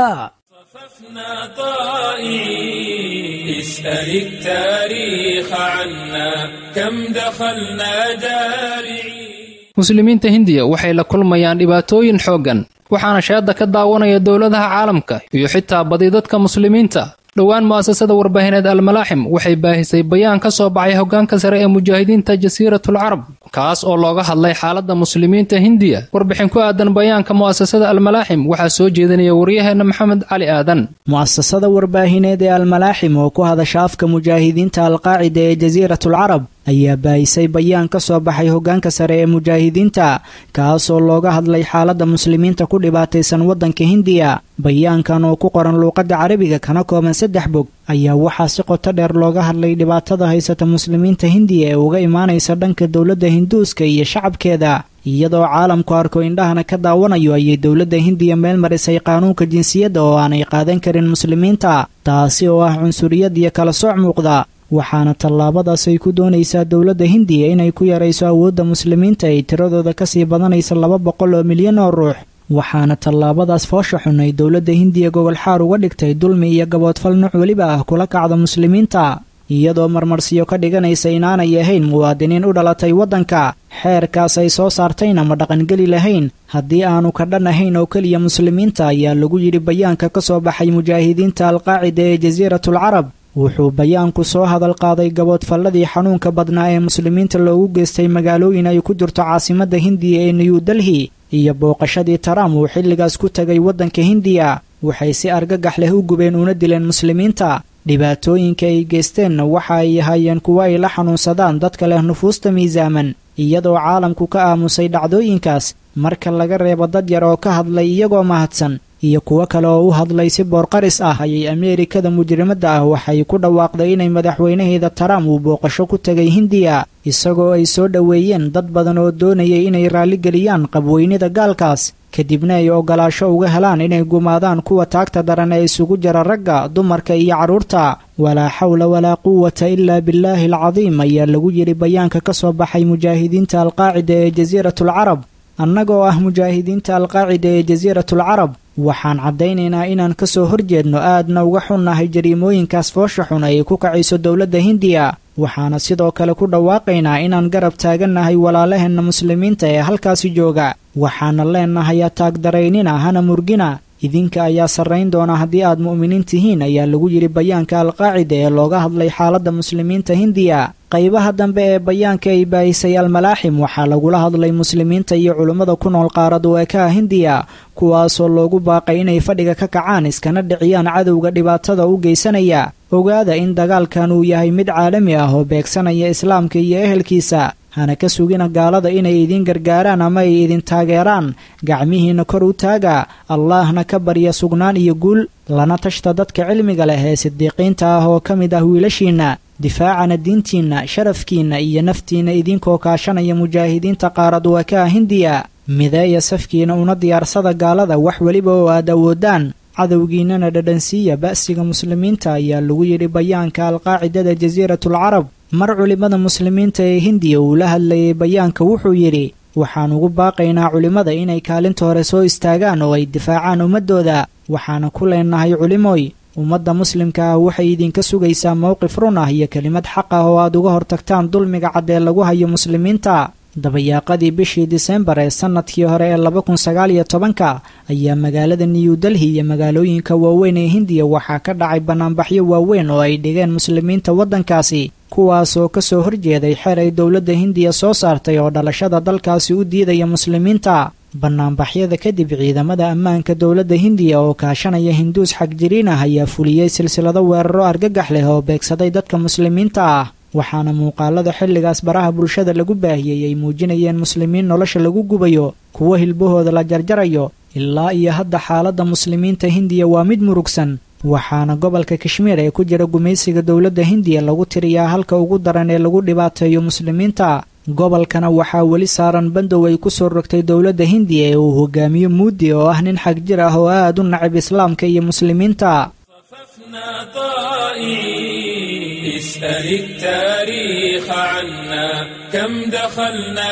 اسأل التاريخ عنا كم دخلنا دارعين muslimiinta hindiya waxay la kulmayaan dhibaatooyin xooggan waxaana sheeda ka daawanaya dowladaha caalamka iyo xitaa badi dadka muslimiinta dhowaan mu'asasada warbaahineed almalaaxim waxay baahisay bayaan ka soo baxay hoggaanka sare ee mujaahidiinta jasiiratul carab kaas oo looga hadlay xaaladda muslimiinta hindiya warbixin ku aadan bayaanka mu'asasada almalaaxim waxaa soo jeedinaya waryaheena maxamed cali aadan mu'asasada warbaahineed ee almalaaxim oo ku hadasha afka mujaahidiinta alqaacida ee jasiiratul carab ayaa baahisay bayaan ka soo baxay hoggaanka sare ee mujaahidiinta kaasoo looga hadlay xaaladda muslimiinta ku dhibaataysan waddanka hindiya bayaankan oo ku qoran luuqadda carabiga kana kooban 3 bog ayaa waxaa si qoto dheer looga hadlay dhibaatada haysata muslimiinta hindiya ee uga imaanaysa dhanka dowladda hinduuska iyo shacabkeeda iyadoo caalamku arko indhahana ka daawanayo ayay dowladda hindiya meel marisay qaanuunka jinsiyadda oo aanay qaadan karin muslimiinta taasi oo ah cunsuriyad iyo kala sooc muuqda waxaana tallaabadaas ay ku doonaysaa dowladda hindiya inay ku yarayso awoodda muslimiinta ay tiradooda kasii badanaysa 200 oo milyan oo ruux waxaana tallaabadaas foosha xun ay dowladda hindiya gogol xaar uga dhigtay dulmi iyo gaboodfal nooc weliba ah kula kacda muslimiinta iyadoo marmarsiyo ka dhiganaysa inaanay ahayn muwaadiniin u dhalatay waddanka xeerkaas ay soo saartayna ma dhaqangeli lahayn haddii aanu ka dhan ahayn oo keliya muslimiinta ayaa lagu yidhi bayaanka ka soo baxay mujaahidiinta alqaacida ee jasiiratul carab wuxuu bayaanku soo hadal qaaday gaboodfalladii xanuunka badnaa ee muslimiinta loogu geystay magaalooyin ay ku jirto caasimadda hindiya ee new delhi iyo booqashadii Trump uu xilligaas ku tagay waddanka hindiya waxay si argagax leh u gubeen una dileen muslimiinta dhibaatooyinka ay geysteenna waxa ay ahaayeen kuwa ay la xanuunsadaan dadka leh nufuusta miisaaman iyadoo caalamku ka aamusay dhacdooyinkaas marka laga reebo dad yar oo ka hadlay iyagoo mahadsan iyo kuwo kale oo u hadlay si boorqaris ah ayay Ameerikada mujrimadda ah waxay ku dhawaaqday inay madaxweynaheeda Trump uu booqasho ku tagay hindiya isagoo ay soo dhaweeyeen dad badan oo doonayay inay raali geliyaan qabweynida gaalkaas kadibna ay ogolaasho uga helaan inay gumaadaan kuwa taagta daran ee isugu jira ragga dumarka iyo carruurta walaa xawla walaa quwata ilaa billaahi alcadiim ayaa lagu yidhi bayaanka ka soo baxay mujaahidiinta alqaacida ee jasiiratul carab annagoo ah mujaahidiinta alqaacida ee jasiiratul carab waxaan caddaynaynaa inaan ka soo horjeedno aadna uga xunnahay jariimooyinkaas foosha xun ay ku kacayso dowladda hindiya waxaana sidoo kale ku dhawaaqaynaa inaan garab taagannahay walaalaheenna muslimiinta ee halkaasi jooga waxaana leenahay ataagdaraynina hana murgina idinka ayaa sarrayn doona haddii aad mu'miniin tihiin ayaa lagu yidhi bayaanka alqaacida ee looga hadlay xaaladda muslimiinta hindiya qaybaha dambe ee bayaanka ay baahisay almalaaxim waxaa lagula hadlay muslimiinta iyo culummada ku nool qaarada weekaha hindiya kuwaasoo loogu baaqay inay fadhiga ka kacaan iskana dhiciyaan cadowga dhibaatada u geysanaya ogaada in dagaalkan uu yahay mid caalami ah oo beegsanaya islaamka iyo ehelkiisa hana ka sugina gaalada inay idin gargaaraan ama ay idin taageeraan gacmihiina kor u taaga allaahna ka barya sugnaan iyo guul lana tashta dadka cilmiga leh ee sidiiqiinta ah oo ka mid ah wiilashiinna difaacana diintiinna sharafkiinna iyo naftiinna idinkoo kaashanaya mujaahidiinta qaarad weekaha hindiya mideeya safkiina una diyaarsada gaalada wax weliba oo aad awoodaan cadowgiinnana dhadhansiiya ba'siga muslimiinta ayaa lagu yidhi bayaanka alqaacidada jasiiratul carab mar culimada muslimiinta ee hindiya uu la hadlayay bayaanka wuxuu yidhi waxaan ugu baaqaynaa culimmada inay kaalinta hore soo istaagaan oo ay difaacaan ummaddooda waxaana ku leenahay culimooy ummadda muslimka ah waxay idinka sugaysaa mowqif run ah iyo kelimad xaq ah oo aad uga hortagtaan dulmiga cad ee lagu hayo muslimiinta dabayaaqadii bishii disembar ee sannadkii hore ee 2019 ayaa magaalada new delhi iyo magaalooyinka waaweyn ee hindiya waxaa ka dhacay bannaanbaxyo waaweyn oo ay dhigeen muslimiinta waddankaasi kuwaasoo ka soo horjeeday xeer ay dowladda hindiya soo saartay oo dhalashada dalkaasi u diidaya muslimiinta bannaanbaxyada kadib ciidamada ammaanka dowladda hindiya oo kaashanaya hinduus xagjiriin ah ayaa fuliyey silsilado weeraro argagax leh oo beegsaday dadka muslimiinta ah waxaana muuqaalada xilligaas baraha bulshada lagu baahiyey ay muujinayeen muslimiin nolosha lagu gubayo kuwo hilbahooda la jarjarayo ilaa iyo hadda xaaladda muslimiinta hindiya waa mid murugsan waxaana gobolka kashmiir ee ku jira gumaysiga dowladda hindiya lagu tiriyaa halka ugu daran ee lagu dhibaateeyo muslimiinta gobolkana waxaa weli saaran bandow ay ku soo rogtay dowladda hindiya ee uu hogaamiyo muudi oo ah nin xag jir ah oo aad u nacab islaamka iyo muslimiinta اسأل التاريخ عنا كم دخلنا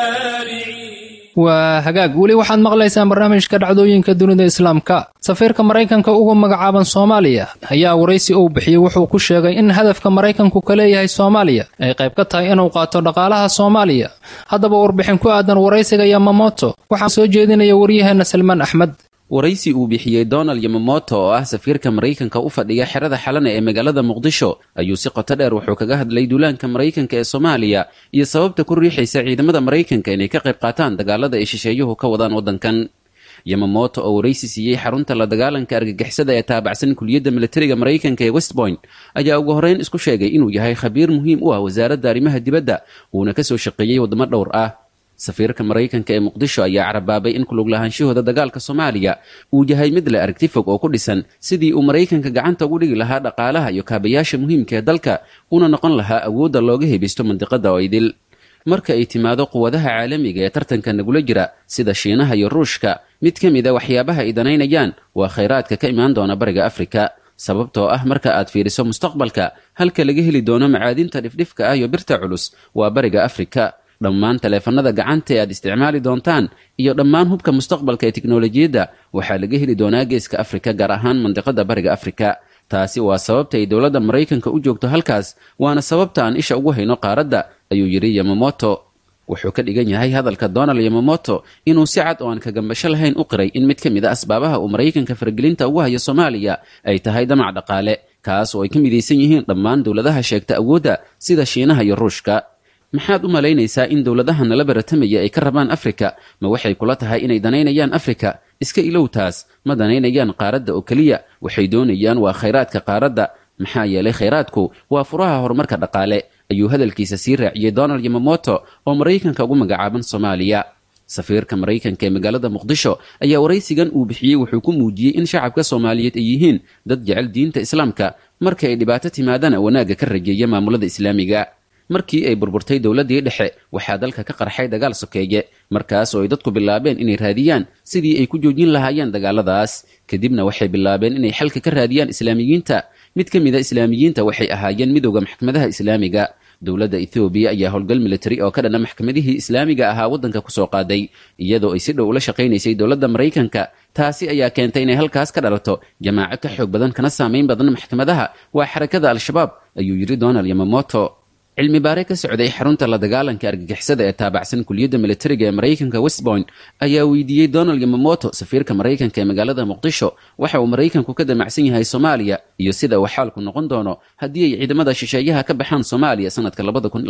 جارعين waa hagaag weli waxaad maqlaysaan barnaamijka dhacdooyinka dunida islaamka safiirka maraykanka uga magacaaban soomaaliya ayaa waraysi uu bixiyey wuxuu ku sheegay in hadafka maraykanku ka leeyahay soomaaliya ay qayb ka tahay inuu qaato dhaqaalaha soomaaliya haddaba warbixin ku aadan waraysiga yamamoto waxaa soo jeedinaya waryaheena salmaan axmed waraysi uu bixiyey donald yamamoto oo ah safiirka maraykanka u fadhiya xerada xalana ee magaalada muqdisho ayuu si qoto dheer wuxuu kaga hadlay duulaanka maraykanka ee soomaaliya iyo sababta ku riixaysa ciidamada maraykanka inay ka qayb qaataan dagaalada ay shisheeyuhu ka wadaan waddankan yamamoto oo waraysi siiyey xarunta la dagaalanka argagixisada ee taabacsan kuliyadda militariga maraykanka ee west point ayaa ugu horreyn isku sheegay inuu yahay khabiir muhiim u ah wasaaradda arrimaha dibadda uuna ka soo shaqeeyey waddamo dhowr ah safiirka maraykanka ee muqdisho ayaa carabaabay in kulug lahaanshahooda dagaalka soomaaliya uu yahay mid la aragti fog oo ku dhisan sidii uu maraykanka gacanta ugu dhigi lahaa dhaqaalaha iyo kaabayaasha muhiimka ee dalka una noqon lahaa awoodda looga hebisto mandiqada oo idil marka ay timaado quwadaha caalamiga ee tartanka nagula jira sida shiinaha iyo ruushka mid ka mid a waxyaabaha ay danaynayaan waa khayraadka ka imaan doona bariga afrika sababtoo ah marka aad fiiriso mustaqbalka halka laga heli doono macaadinta dhifdhifka ah iyo birta culus waa bariga afrika dhammaan taleefanada gacanta ee aad isticmaali doontaan iyo dhammaan hubka mustaqbalka ee tiknolojiyadda waxaa laga heli doonaa geeska afrika gaar ahaan mandiqada bariga afrika taasi waa sababta ay dowladda maraykanka u joogto halkaas waana sababta aan isha ugu hayno qaaradda ayuu yidhi yamamoto wuxuu ka dhigan yahay hadalka donald yamamoto inuu si cad oo aan kagambasho lahayn u qiray in mid ka mid a asbaabaha uu maraykanka faragelinta ugu hayo soomaaliya ay tahay damac dhaqaale kaas oo ay ka midaysan yihiin dhammaan dowladaha sheegta awoodda sida shiinaha iyo ruushka maxaad u malaynaysaa in dowladaha nala baratamaya ay ka rabaan afrika ma waxay kula tahay inay danaynayaan afrika iska ilow taas ma danaynayaan qaaradda oo keliya waxay doonayaan waa khayraadka qaaradda maxaa yeelay khayraadku waa furaha horumarka dhaqaale ayuu hadalkiisa sii raaciyey donald yamamoto oo maraykanka ugu magacaaban soomaaliya safiirka maraykanka ee magaalada muqdisho ayaa waraysigan uu bixiyey wuxuu ku muujiyey in shacabka soomaaliyeed ay yihiin dad jecel diinta islaamka marka ay dhibaato timaadana wanaagga ka rajeeya maamulada islaamiga markii ay burburtay dowladdii dhexe waxaa dalka ka qarxay dagaal sokeeye markaas oo ay dadku bilaabeen inay raadiyaan sidii ay ku joojin lahaayeen dagaaladaas kadibna waxay bilaabeen inay xalka ka raadiyaan islaamiyiinta mid ka mid a islaamiyiinta waxay ahaayeen midowda maxkamadaha islaamiga dowladda ethoobiya ayaa howlgal militari oo ka dhana maxkamadihii islaamiga ahaa waddanka kusoo qaaday iyadoo ay si dhow ula shaqaynaysay dowladda maraykanka taasi ayaa keentay inay halkaas ka dhalato jamaaco ka xoog badan kana saamayn badan maxkamadaha waa xarakada al-shabaab ayuu yidhi donald yamamoto cilmi baare ka socday xarunta la dagaalanka argagixisada ee taabacsan kuliyadda militariga ee maraykanka west point ayaa weydiiyey donald yamamoto safiirka maraykanka ee magaalada muqdisho waxa uu maraykanku ka damacsan yahay soomaaliya iyo sida uu xaalku noqon doono haddii ay ciidamada shisheeyaha ka baxaan soomaaliya sanadka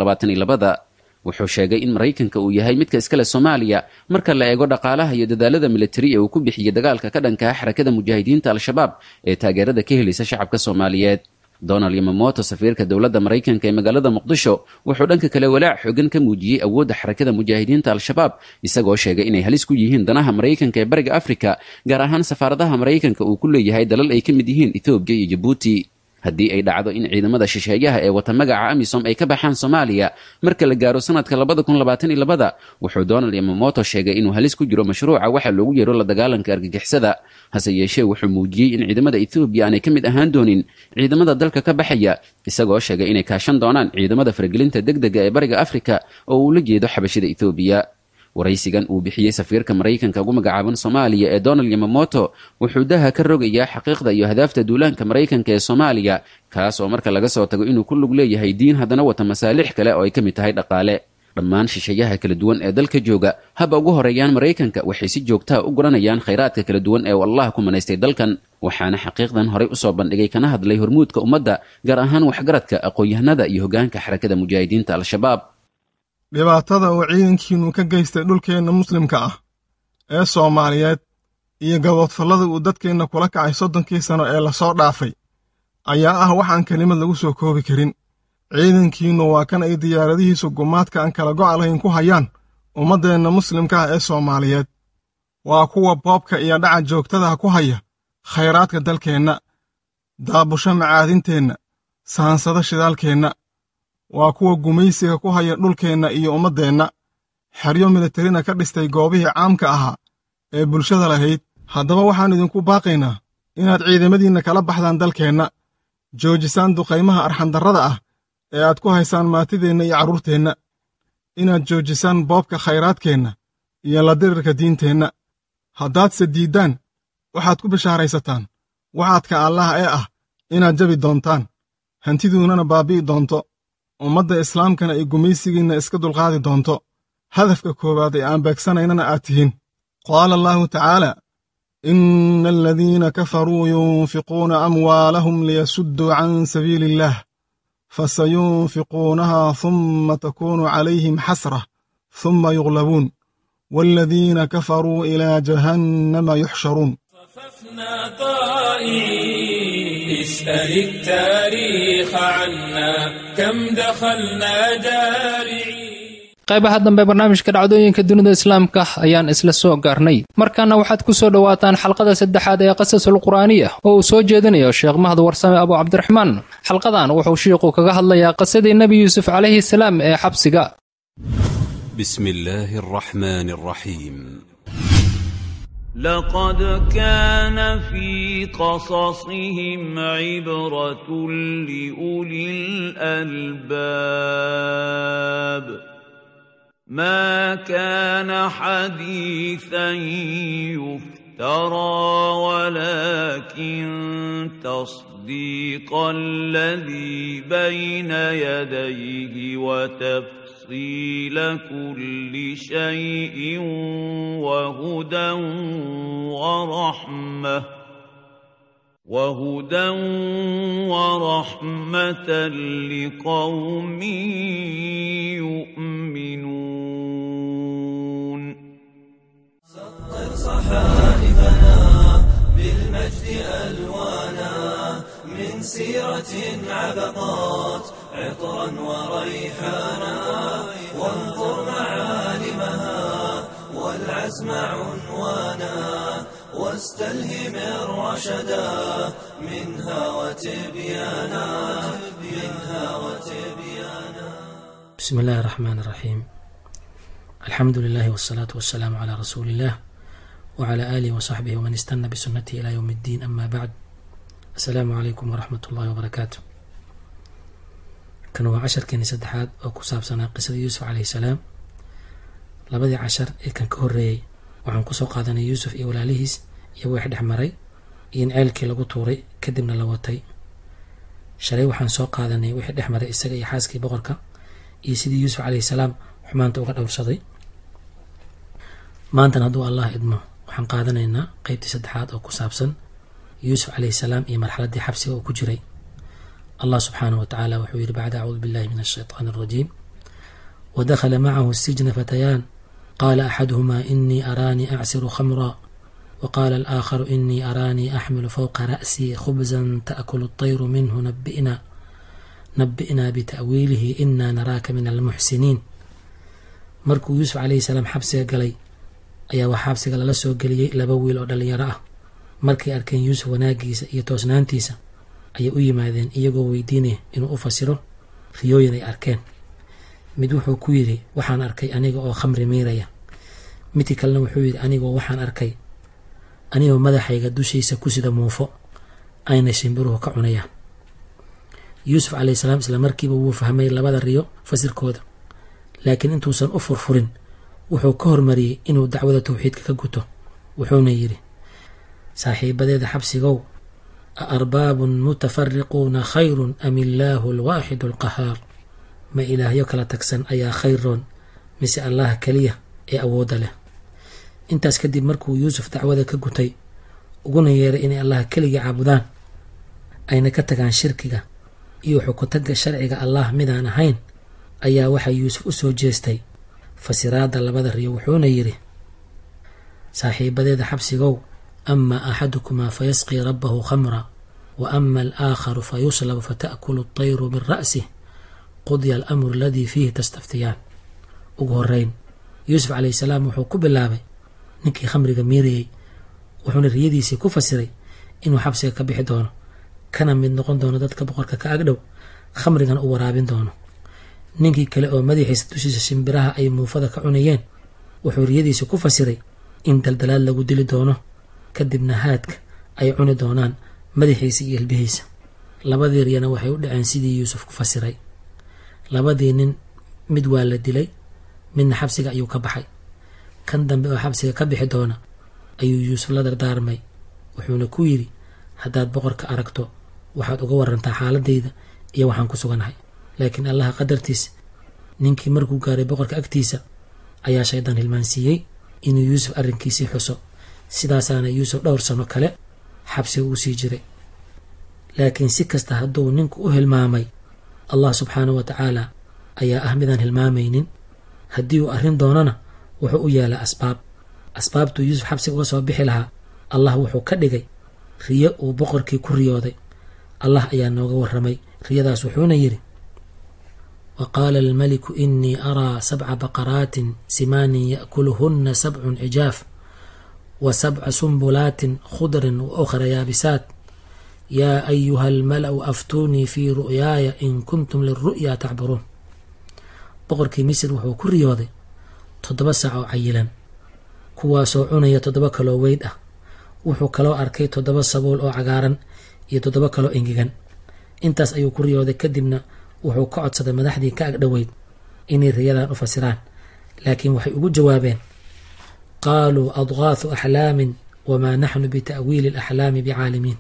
2022 wuxuu sheegay in maraykanka uu yahay midka iskale soomaaliya marka la eego dhaqaalaha iyo dadaalada militari ee uu ku bixiyey dagaalka ka dhanka ah xarakada mujaahidiinta al-shabaab ee taageerada ka helaysa shacabka soomaaliyeed donald yamamoto safiirka dowladda maraykanka ee magaalada muqdisho wuxuu dhanka kale walaac xoogan ka muujiyey awoodda xarakada mujaahidiinta al-shabaab isagoo sheegay inay halis ku yihiin danaha maraykanka ee bariga afrika gaar ahaan safaaradaha maraykanka uu ku leeyahay dalal ay ka mid yihiin ethoobiya iyo jabuuti haddii ay dhacdo in ciidamada shisheeyaha ee wata magaca amisom ay ka baxaan soomaaliya marka la gaaro sanadka 2022 wuxuu donald yamamoto sheegay inuu halis ku jiro mashruuca waxa loogu yeero la dagaalanka argagixisada hase yeeshee wuxuu muujiyey in ciidamada ethoobiya aanay ka mid ahaan doonin ciidamada dalka ka baxaya isagoo sheegay inay kaashan doonaan ciidamada faragelinta degdega ee bariga afrika oo uu la jeedo xabashida ethoobiya waraysigan uu bixiyey safiirka maraykanka ugu magacaaban soomaaliya ee donald yamamoto wuxuu daha ka rogayaa xaqiiqda iyo hadaafta duulaanka maraykanka ee soomaaliya kaas oo marka laga soo tago inuu ku lug leeyahay diin haddana wata masaalix kale oo ay ka mid tahay dhaqaale. dhammaan shisheeyaha kala duwan ee dalka jooga haba ugu horeeyaan maraykanka waxay si joogtaa u guranayaan khayraadka kala duwan ee allah ku manaystay dalkan, waxaana xaqiiqdan horay usoo bandhigay kana hadlay hormuudka ummadda, gaar ahaan waxgaradka, aqoon-yahanada iyo hoggaanka xarakada mujaahidiinta al-shabaab. dhibaatada uu ciidankiinnu ka geystay dhulkeenna muslimka ah ee soomaaliyeed iyo gaboodfallada uu dadkeenna kula kacay 30 sano ee lasoo dhaafay ayaa ah waxaan kelimad lagu soo koobi karin. ciidankiinnu waa kan ay diyaaradihiisu gumaadka aan kala go'a lahayn ku hayaan ummaddeenna muslimka ah ee soomaaliyeed. waa kuwa boobka iyo dhaca joogtadaha ku haya khayraadka dalkeenna, daabusho macaadinteenna, saansada shidaalkeenna. waa kuwa gumaysiga ku haya dhulkeenna iyo ummaddeenna, xeryo militarina ka dhistay goobihii caamka ahaa ee bulshada lahayd. haddaba waxaan idinku baaqaynaa inaad ciidamadiinna kala baxdaan dalkeenna, joojisaan duqaymaha arxandarrada ah ee aad ku haysaan maatideenna iyo carruurteenna, inaad joojisaan boobka khayraadkeenna iyo la dirirka diinteenna. haddaadse diiddaan waxaad ku bishaaraysataan waxaadka allah ee ah inaad jabi doontaan, hantiduunnana baabi'i doonto, ummadda islaamkana ay gumaysigiinna iska dulqaadi doonto. hadafka koowaad ee aan beegsanaynana aad tihiin. qaala allaahu tacaala: inna aladiina kafaruu yunfiquuna amwaalahum liyasudduu can sabiili illaah fasayunfiquunaha humma takuunu calayhim xasrah humma yuglabuun waaladiina kafaruu ilaa jahannama yuxsharuun. اسأل التاريخ عنا كم دخلنا دارعين. qaybaha dambe barnaamijka dhacdooyinka dunida islaamka ayaan isla soo gaarnay. markaana waxaad ku soo dhowaataan xalqada 3aad ee qasasul qur'aaniya oo uu soo jeedinayo sheekh mahad warsame abu cabdiraxmaan. xalqadan wuxuu shiiqu kaga hadlayaa qisadii nebi yuusuf calayhi salaam ee xabsiga. بسم الله الرحمن الرحيم. لقد كان في قصصهم عبرة لأولي الألباب ما كان حديثا يفترى ولكن تصديق الذي بين يديه وتفصيل كل شيء وهدى ورحمة لقوم يؤمنون. سطر صحائفنا بالمجد ألوانا من سيرة عبقات عطرا وريحانا وانظر معالمها والعزم عنوانا واستلهم الرشدا منها وتبيانا بسم الله الرحمن الرحيم. الحمد لله والصلاة والسلام على رسول الله وعلى آله وصحبه ومن استنى بسنته إلى يوم الدين. أما بعد، السلام عليكم ورحمة الله وبركاته. كانوا 10 كان سدحاد أو كساب سنة قصة يوسف عليه السلام. labadii 10 ee kan ka horeeyay waxaan ku soo qaadanay Yuusuf iyo walaalihiis iyo wax dhexmaray in ceelkii lagu tuuray kadibna la watay. shalay waxaan soo qaadanay wixii dhexmaray isaga iyo xaaskii boqorka iyo sidii Yuusuf calayhi salaam xumaanta uga dhowrsaday. maantana hadduu Allah idmo waxaan qaadanaynaa qaybtii 3aad oo ku saabsan Yuusuf calayhi salaam iyo marxaladii xabsiga uu ku jiray. Allah subxaanahu wa ta'ala wuxuu yidhi bacda acuudu billahi min ashaytaani alrajiim ودخل معه السجن فتيان قال أحدهما إني أراني أعصر خمرا وقال الآخر إني أراني أحمل فوق رأسي خبزا تأكل الطير منه نبئنا بتأويله إنا نراك من المحسنين. مركو يوسف عليه السلام حبسي قلي أيا وحبسي قال لسو قلي لبويل أو دليراه مركي أركين يوسف وناقيس يتوسنانتيسا أي أي ماذن إيقو ويدينه إنو أفسره خيوين أركين. mid wuxuu ku yidhi waxaan arkay aniga oo khamri miiraya, midkii kalena wuxuu yidhi anigoo waxaan arkay anigoo madaxayga dushiisa ku sida muufo ayna shimbiruhu ka cunayaan. yuusuf calayhi salaam isla markiiba wuu fahmay labada riyo fasirkooda, laakiin intuusan u furfurin wuxuu ka hormariyey inuu dacwada tawxiidka ka guto wuxuuna yidhi saaxiibadeeda xabsigow a arbaabun mutafariquuna khayrun am illaahu alwaaxidu alqahaar ma ilaahyo kala tagsan ayaa khayroon mise allah keliya ee awoodda leh. intaas kadib markuu yuusuf dacwada ka gutay uguna yeeray inay allah keligii caabudaan ayna ka tagaan shirkiga iyo xukutagga sharciga allah midaan ahayn ayaa waxaa yuusuf u soo jeestay fasiraadda labada riyo wuxuuna yidhi saaxiibadeeda xabsigow ama axadukumaa fayasqii rabbahu khamra wa ama alaakharu fayuslabu fata'kulu atayru min ra'sih qudya alamru aladii fiihi tastaftiyaan. ugu horeyn yuusuf calayhi salaam wuxuu ku bilaabay ninkii khamriga miirayey wuxuuna riyadiisii ku fasiray inuu xabsiga ka bixi doono kana mid noqon doono dadka boqorka ka agdhow khamrigan u waraabin doono. ninkii kale oo madaxiisa dushiisa shimbiraha ay muufada ka cunayeen wuxuu riyadiisii ku fasiray in daldalaad lagu dili doono kadibna haadka ay cuni doonaan madaxiisa iyo hilbihiisa. labadii riyana waxay u dhaceen sidii yuusuf ku fasiray. labadii nin mid waa la dilay midna xabsiga ayuu ka baxay. kan dambe oo xabsiga ka bixi doona ayuu yuusuf la dardaarmay wuxuuna ku yidhi haddaad boqorka aragto waxaad uga warantaa xaaladayda iyo waxaan ku suganahay. laakiin allaha qadartiisa ninkii markuu gaaray boqorka agtiisa ayaa shaydaan hilmaansiiyey inuu yuusuf arrinkiisii xuso. sidaasaana yuusuf dhowr sano kale xabsiga uu sii jiray. laakiin si kasta hadduu ninku u hilmaamay allah subxaanahu wa tacaala ayaa ah midaan hilmaamaynin. haddii uu arrin doonana wuxuu u yeelay asbaabtuu yuusuf xabsiga uga soo bixi lahaa allah wuxuu ka dhigay riyo uu boqorkii ku riyooday. allah ayaa nooga warramay riyadaas wuxuuna yidhi wa qaala almaliku inii araa 7 baqaraatin simaanin ya'kuluhunna 7 cijaaf wa 7 sumbulaatin khudrin wa ukhra yaabisaat yaa ayuha almala'u aftuunii fii ru'yaaya in kuntum lilru'yaa tacburuun. boqorkii misir wuxuu ku riyooday 7 saac oo cayilan kuwaasoo cunaya 7 kaloo weyd ah. wuxuu kaloo arkay 7 sabuul oo cagaaran iyo 7 kaloo engegan. intaas ayuu ku riyooday. kadibna wuxuu ka codsaday madaxdii ka agdhoweyd inay riyadan u fasiraan laakiin waxay ugu jawaabeen qaaluu adgaaثu axlaamin wamaa naxnu bita'wiili alaxlaami bicaalimiin.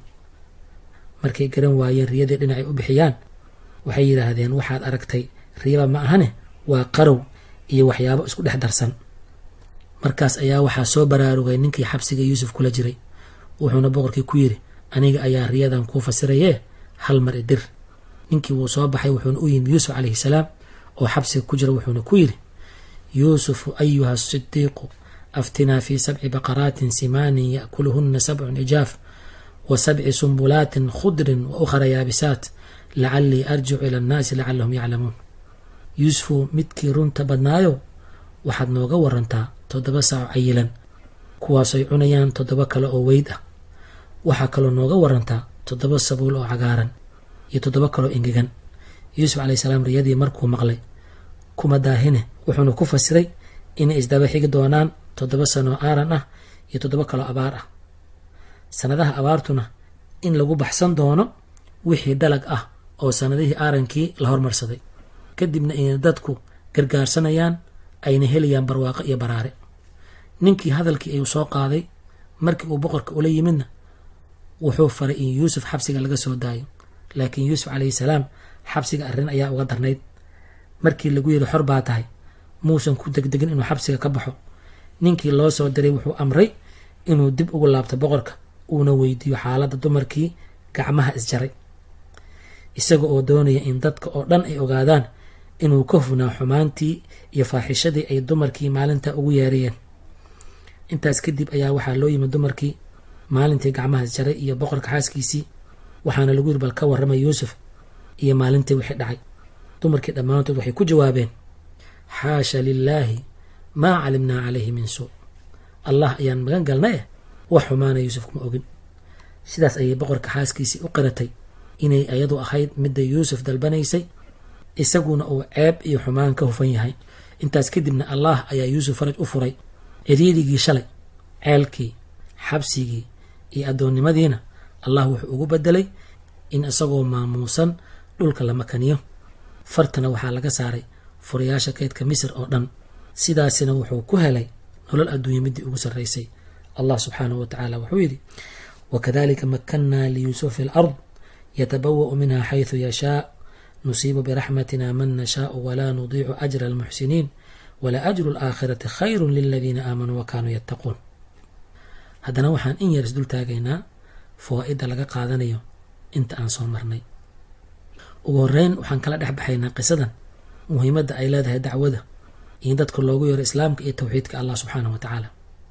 markay garan waayeen riyadii dhinacay u bixiyaan waxay yidhaahdeen waxaad aragtay riyaba ma ahane waa qarow iyo waxyaabo isku dhex darsan. markaas ayaa waxaa soo baraarugay ninkii xabsiga yuusuf kula jiray wuxuuna boqorkii ku yidhi aniga ayaa riyadan kuu fasirayee hal mar idir. ninkii wuu soo baxay wuxuuna u yimi yuusuf calayhi salaam oo xabsiga ku jira wuxuuna ku yidhi yuusufu ayuha sidiiqu aftinaa fii 7 baqaraatin simaanin ya'kuluhunna 7 cijaaf wa 7 sumbulaatin khudrin wa ukhra yaabisaat lacallii arjicu ila annaasi lacallahum yaclamuun. yuusufu midkii runta badnaayo waxaad nooga warantaa 7 saac cayilan kuwaasay cunayaan 7 kale oo weyd ah. waxaa kaloo nooga warantaa 7 sabuul oo cagaaran iyo 7 kaloo engegan. yuusuf calayhi salaam riyadii markuu maqlay kuma daahine wuxuuna ku fasiray inay isdaba xigi doonaan 7 sano aaran ah iyo 7 kaloo abaar ah. sanadaha abaartuna in lagu baxsan doono wixii dalag ah oo sanadihii aarankii la hormarsaday kadibna inay dadku gargaarsanayaan ayna helayaan barwaaqo iyo baraare. ninkii hadalkii ayuu soo qaaday. markii uu boqorka ula yimidna wuxuu faray in yuusuf xabsiga laga soo daayo. laakiin yuusuf calayhi salaam xabsiga arrin ayaa uga darnayd. markii lagu yidhi xor baa tahay muusan ku degdegin inuu xabsiga ka baxo. ninkii loo soo diray wuxuu amray inuu dib ugu laabto boqorka uuna weydiiyo xaaladda dumarkii gacmaha isjaray isaga oo doonaya in dadka oo dhan ay ogaadaan inuu ka hufnaa xumaantii iyo faaxishadii ay dumarkii maalinta ugu yeerayeen. intaas kadib ayaa waxaa loo yimid dumarkii maalintii gacmaha isjaray iyo boqorka xaaskiisii waxaana lagu yiri bal ka warramay yuusuf iyo maalintii wixii dhacay. dumarkii dhammaantood waxay ku jawaabeen xaasha lilaahi maa calimnaa calayhi min suu. allah ayaan magan galnay wax xumaana yuusuf kuma ogin. sidaas ayay boqorka xaaskiisii u qiratay inay ayadu ahayd midda yuusuf dalbanaysay isaguna uu ceeb iyo xumaan ka hufan yahay. intaas kadibna allah ayaa yuusuf faraj u furay. ciriirigii shalay, ceelkii, xabsigii iyo addoonnimadiina allah wuxuu ugu bedelay in isagoo maamuusan dhulka la makaniyo. fartana waxaa laga saaray furayaasha kaydka misir oo dhan. sidaasina wuxuu ku helay nolol adduunya midii ugu sarraysay. allah subxaanahu wa tacaala wuxuu yidhi wakadalika makannaa liyuusufa fi lard yatabawa'u minha xayثu yashaa nusiibu biraxmatina man nashaau walaa nudiicu ajra almuxsiniin wala ajru alaakhirati khayru liladiina aamanuu wakanuu yattaquun. haddana waxaan in yar isdul taagaynaa fawaa'idda laga qaadanayo inta aan soo marnay. ugu horeyn waxaan kala dhex baxaynaa qisadan muhiimadda ay leedahay dacwada in dadka loogu yeero islaamka iyo tawxiidka allah subxaanahu wa tacaala.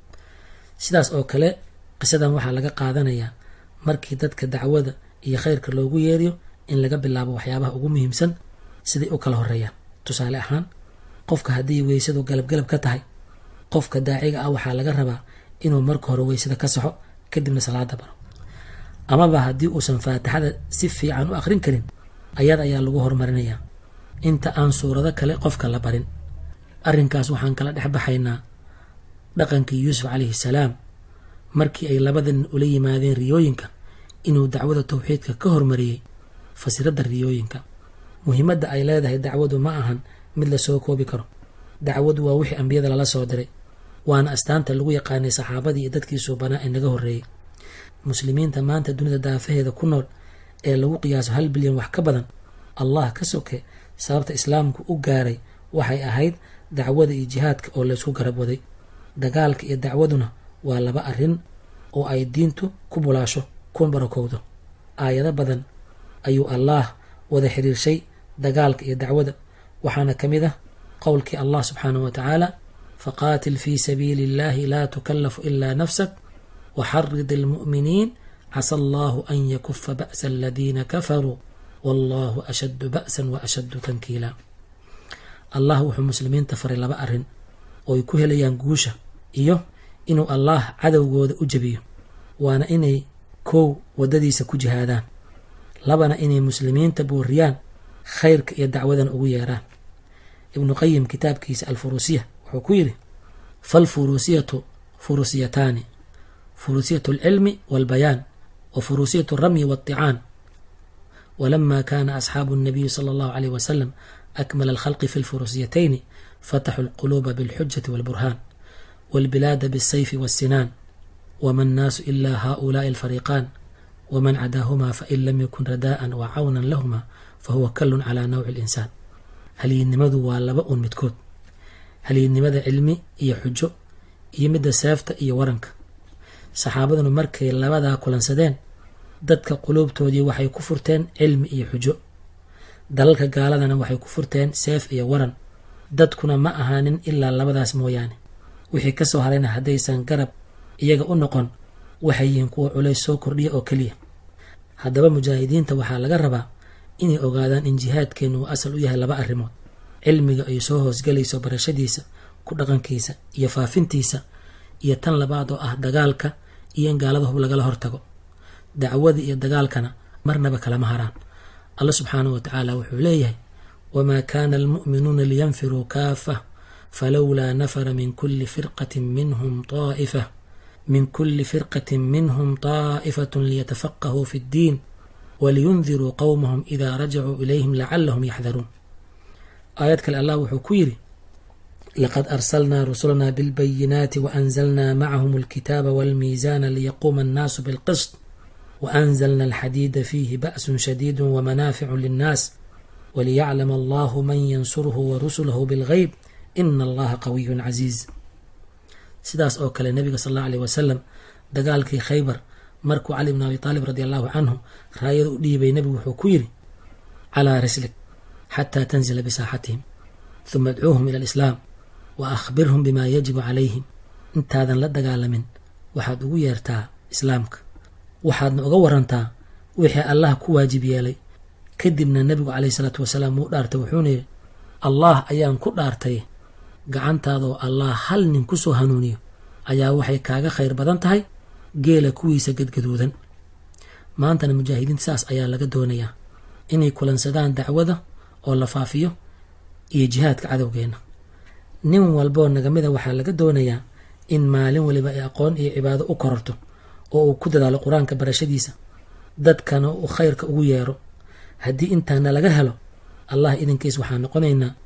sidaas oo kale qisadan waxaa laga qaadanayaa markii dadka dacwada iyo khayrka loogu yeeriyo in laga bilaabo waxyaabaha ugu muhiimsan siday u kala horeeyaan. tusaale ahaan qofka haddii weysadu galabgalab ka tahay, qofka daaciga ah waxaa laga rabaa inuu marka hore weysada ka saxo kadibna salaada baro. amaba haddii uusan faatixada si fiican u aqrin karin, ayada ayaa lagu horumarinayaa inta aan suurado kale qofka la barin. arrinkaas waxaan kala dhex baxaynaa dhaqankii yuusuf calayhi salaam markii ay labada nin ula yimaadeen riyooyinka, inuu dacwada tawxiidka ka hormariyey fasiradda riyooyinka. muhiimadda ay leedahay dacwadu ma ahan mid la soo koobi karo. dacwadu waa wixii ambiyada lala soo diray, waana astaanta lagu yaqaanay saxaabadii iyo dadkii suubanaa ee naga horreeyey. muslimiinta maanta dunida daafaheeda ku nool ee lagu qiyaaso 1 bilyan wax ka badan, allah ka soke sababta islaamku u gaaray waxay ahayd dacwada iyo jihaadka oo laysku garab waday. dagaalka iyo dacwaduna waa laba arrin oo ay diintu ku bulaasho ku barakowdo. aayado badan ayuu allah wada xiriirshay dagaalka iyo dacwada, waxaana ka mid ah qowlkii allah subxaanahu wa tacaala faqaatil fii sabiili illahi laa tukallafu ilaa nafsak waxarid almu'miniin casa allahu an yakufa ba'sa aladiina kafaruu wallahu ashaddu ba'san wa ashaddu tankiila. allah wuxuu muslimiinta faray laba arrin oo ay ku helayaan guusha iyo inuu allah cadowgooda u jebiyo, waana inay kow waddadiisa ku jihaadaan, labana inay muslimiinta booriyaan khayrka iyo dacwadana ugu yeeraan. ibnu qayim kitaabkiisa alfuruusiya wuxuu ku yidhi falfuruusiyatu furusiyataani فروسية العلم والبيان وفروسية الرمي والطعان. ولما كان أصحاب النبي صلى الله عليه وسلم أكمل الخلق في الفروسيتين فتحوا القلوب بالحجة والبرهان والبلاد بالسيف والسنان وما الناس إلا هؤلاء الفريقان ومن عداهما فإن لم يكن رداء وعونا لهما فهو كل على نوع الإنسان. هل ينمذ واللبأ متكود، هل ينمذ علمي إيا حجو يمد سافة إيا ورنك. saxaabaduna markay labadaa kulansadeen dadka quluubtoodii waxay ku furteen cilmi iyo xujo, dalalka gaaladana waxay ku furteen seef iyo waran. dadkuna ma ahaanin ilaa labadaas mooyaane, wixii ka soo harayna haddaysan garab iyaga u noqon waxay yihiin kuwa culays soo kordhiya oo keliya. haddaba mujaahidiinta waxaa laga rabaa inay ogaadaan in jihaadkeennu uu asal u yahay laba arrimood: cilmiga ay soo hoosgelayso barashadiisa, ku dhaqankiisa iyo faafintiisa, iyo tan labaad oo ah dagaalka iyo in gaalada hub lagala hortago. dacwada iyo dagaalkana marnaba kalama haraan. allah subxaanahu wa tacaala wuxuu leeyahay wamaa kaana almu'minuuna liyanfiruu kaafa falowlaa nafara min kulli firqatin minhum طaa'ifatun liyatafaqahuu fi ddiin waliyundiruu qowmahum idaa rajacuu ilayhim lacallahum yaxdaruun. aayad kale allah wuxuu ku yidhi لقد أرسلنا رسلنا بالبينات وأنزلنا معهم الكتاب والميزان ليقوم الناس بالقسط وأنزلنا الحديد فيه بأس شديد ومنافع للناس وليعلم الله من ينصره ورسله بالغيب إن الله قوي عزيز. sidaas oo kale nabiga sal allahu alayhi wasalam dagaalkii khaybar markuu cali bn abi taalib radi allahu canhu raayada u dhiibay nebigu wuxuu ku yidhi calaa rislik xataa tanzila bisaaxatihim uma adcuuhum ila alislaam wa akhbirhum bimaa yajibu calayhim. intaadan la dagaalamin waxaad ugu yeertaa islaamka, waxaadna uga warantaa wixii allah ku waajib yeelay. kadibna nebigu calayhi salaatu wasalaam wuu dhaartay, wuxuuna yidhi allah ayaan ku dhaartay gacantaadoo allah hal nin ku soo hanuuniyo ayaa waxay kaaga khayr badan tahay geela kuwiisa gadgaduudan. maantana mujaahidiinta saas ayaa laga doonayaa inay kulansadaan dacwada oo la faafiyo iyo jihaadka cadowgeenna. nin walboo nagamida waxaa laga doonayaa in maalin waliba ay aqoon iyo cibaado u kororto oo uu ku dadaalo qur-aanka barashadiisa, dadkana uu khayrka ugu yeero. haddii intaana laga helo allah idinkiis waxaa noqonaynaa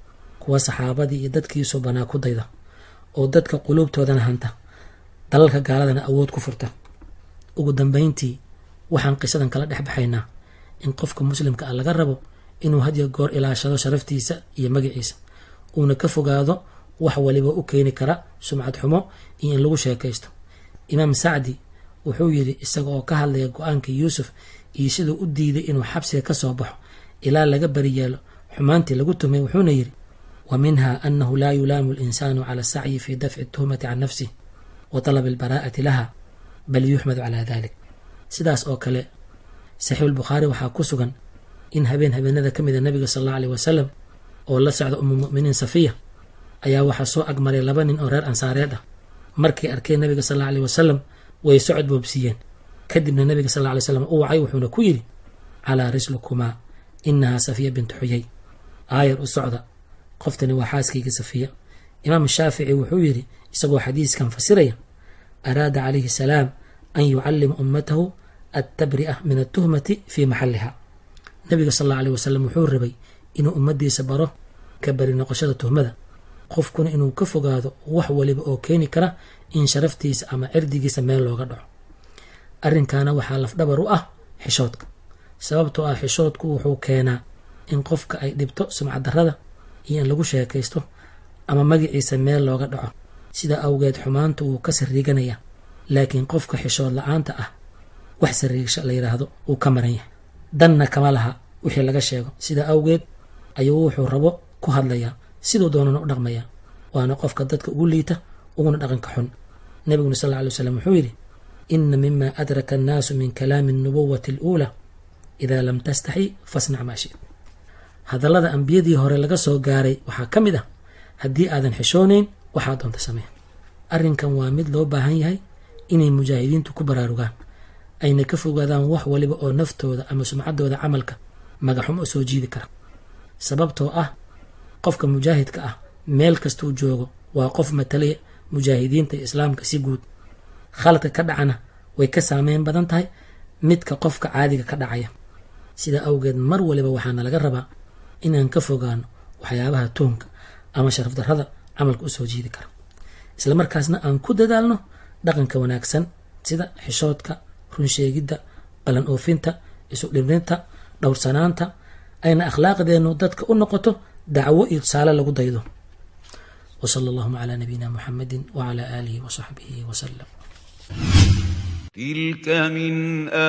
kuwa saxaabadii iyo dadkiisuu banaa ku dayda oo dadka quluubtoodana hanta dalalka gaaladana awood ku furta. ugu dambayntii waxaan qisadan kala dhex baxaynaa in qofka muslimka ah laga rabo inuu had iyo goor ilaashado sharaftiisa iyo magaciisa, uuna ka fogaado wax waliba u keeni kara sumcad xumo iyo in lagu sheekaysto. imaam sacdi wuxuu yidhi isaga oo ka hadlaya go-aankii yuusuf iyo siduu u diiday inuu xabsiga ka soo baxo ilaa laga bari yeelo xumaantii lagu tumay, wuxuuna yidhi wa minha annahu laa yulaamu alinsaanu cala asacyi fi dafci tuhmati can nafsih wa talabi albaraa'ati laha bal yuxmadu calaa dalik. sidaas oo kale saxiixulbukhaari waxaa ku sugan in habeenada ka mida nabiga sal allau aleyh wasalam oo la socda umulmu'miniin safiya ayaa waxaa soo agmaray 2 nin oo reer ansaareed ah. markay arkeen nabiga sal allau aleyh wasalam way socod boobsiiyeen. kadibna nabiga sal allau alay wasalam u wacay wuxuuna ku yidhi calaa rislukumaa inahaa safiya bintu xuyay, aayar u socda, qoftani waa xaaskayga safiya. imaam shaafici wuxuu yidhi isagoo xadiiskan fasiraya araada calayhi salaam an yucallima ummatahu attabri'a min atuhmati fii maxalliha. nabiga sal allau aleyh wasalam wuxuu rabay inuu ummadiisa baro ka bari noqoshada tuhmada, qofkuna inuu ka fogaado wax waliba oo keeni kara in sharaftiisa ama cirdigiisa meel looga dhaco. arrinkaana waxaa lafdhabar u ah xishoodka, sababtoo ah xishoodku wuxuu keenaa in qofka ay dhibto sumcad darrada iyo in lagu sheekaysto ama magaciisa meel looga dhaco. sidaa awgeed xumaantu wuu ka sariiganaya, laakiin qofka xishood la-aanta ah wax sariigsha la yidhaahdo wuu ka maran yahay, danna kama laha wixii laga sheego. sidaa awgeed ayuu wuxuu rabo ku hadlayaa, siduu doonana u dhaqmayaa, waana qofka dadka ugu liita uguna dhaqanka xun. nabiguna sal alla alay wasalam wuxuu yidhi ina mima adraka annaasu min kalaami alnubuwati aluulaa idaa lam tastaxi fasnac maa shit. hadallada ambiyadii hore laga soo gaaray waxaa ka mid ah haddii aadan xishoonayn waxaa doonta samee. arrinkan waa mid loo baahan yahay inay mujaahidiintu ku baraarugaan, ayna ka fogaadaan wax waliba oo naftooda ama sumcaddooda camalka magaxumo soo jiidi kara. sababtoo ah qofka mujaahidka ah meel kastuu joogo waa qof matalaya mujaahidiinta iyo islaamka si guud. khaladka ka dhacana way ka saameyn badan tahay midka qofka caadiga ka dhacaya. sidaa awgeed mar waliba waxaana laga rabaa inaan ka fogaano waxyaabaha tuhunka ama sharaf darrada camalka u soo jiidi kara, isla markaasna aan ku dadaalno dhaqanka wanaagsan sida xishoodka, runsheegidda, balan oofinta, isu dhibrinta, dhowrsanaanta, ayna akhlaaqdeennu dadka u noqoto dacwo iyo tusaale lagu daydo. وصلى الله على نبينا محمد وعلى آله وصحبه وسلم. تلك من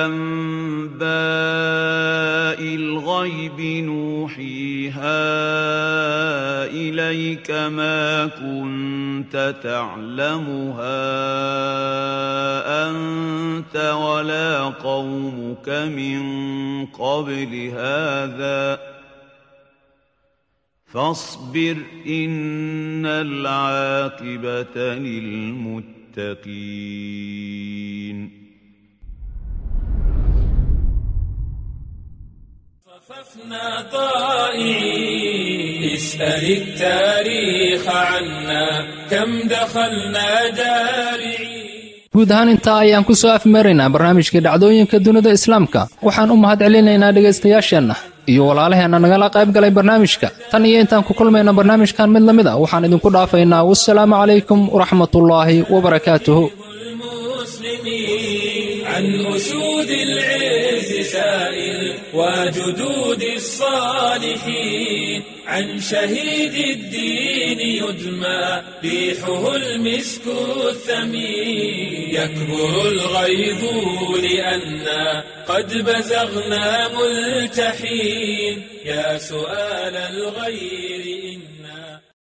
أنباء الغيب نوحيها إليك ما كنت تعلمها أنت ولا قومك من قبل هذا فاصبر إن العاقبة للمتقين. صففنا طائعين اسأل التاريخ عنا كم دخلنا جارعين. guud ahaan intaa ayaan ku soo afmaraynaa barnaamijkii dhacdooyinka dunida islaamka. waxaan u mahad celinaynaa dhegaystayaasheenna iyo walaalaheenna nagala qayb galay barnaamijka. tan iyo intaan ku kulmayna barnaamijkan mid lamid a waxaan idinku dhaafaynaa wassalaamu calaykum waraxmatullaahi wabarakaatuhu. عن أسود العز سائل وجدود الصالحين عن شهيد الدين يدمى ريحه المسك الثمين يكبر الغيظ لأننا قد بزغنا ملتحين يا سؤال الغير إن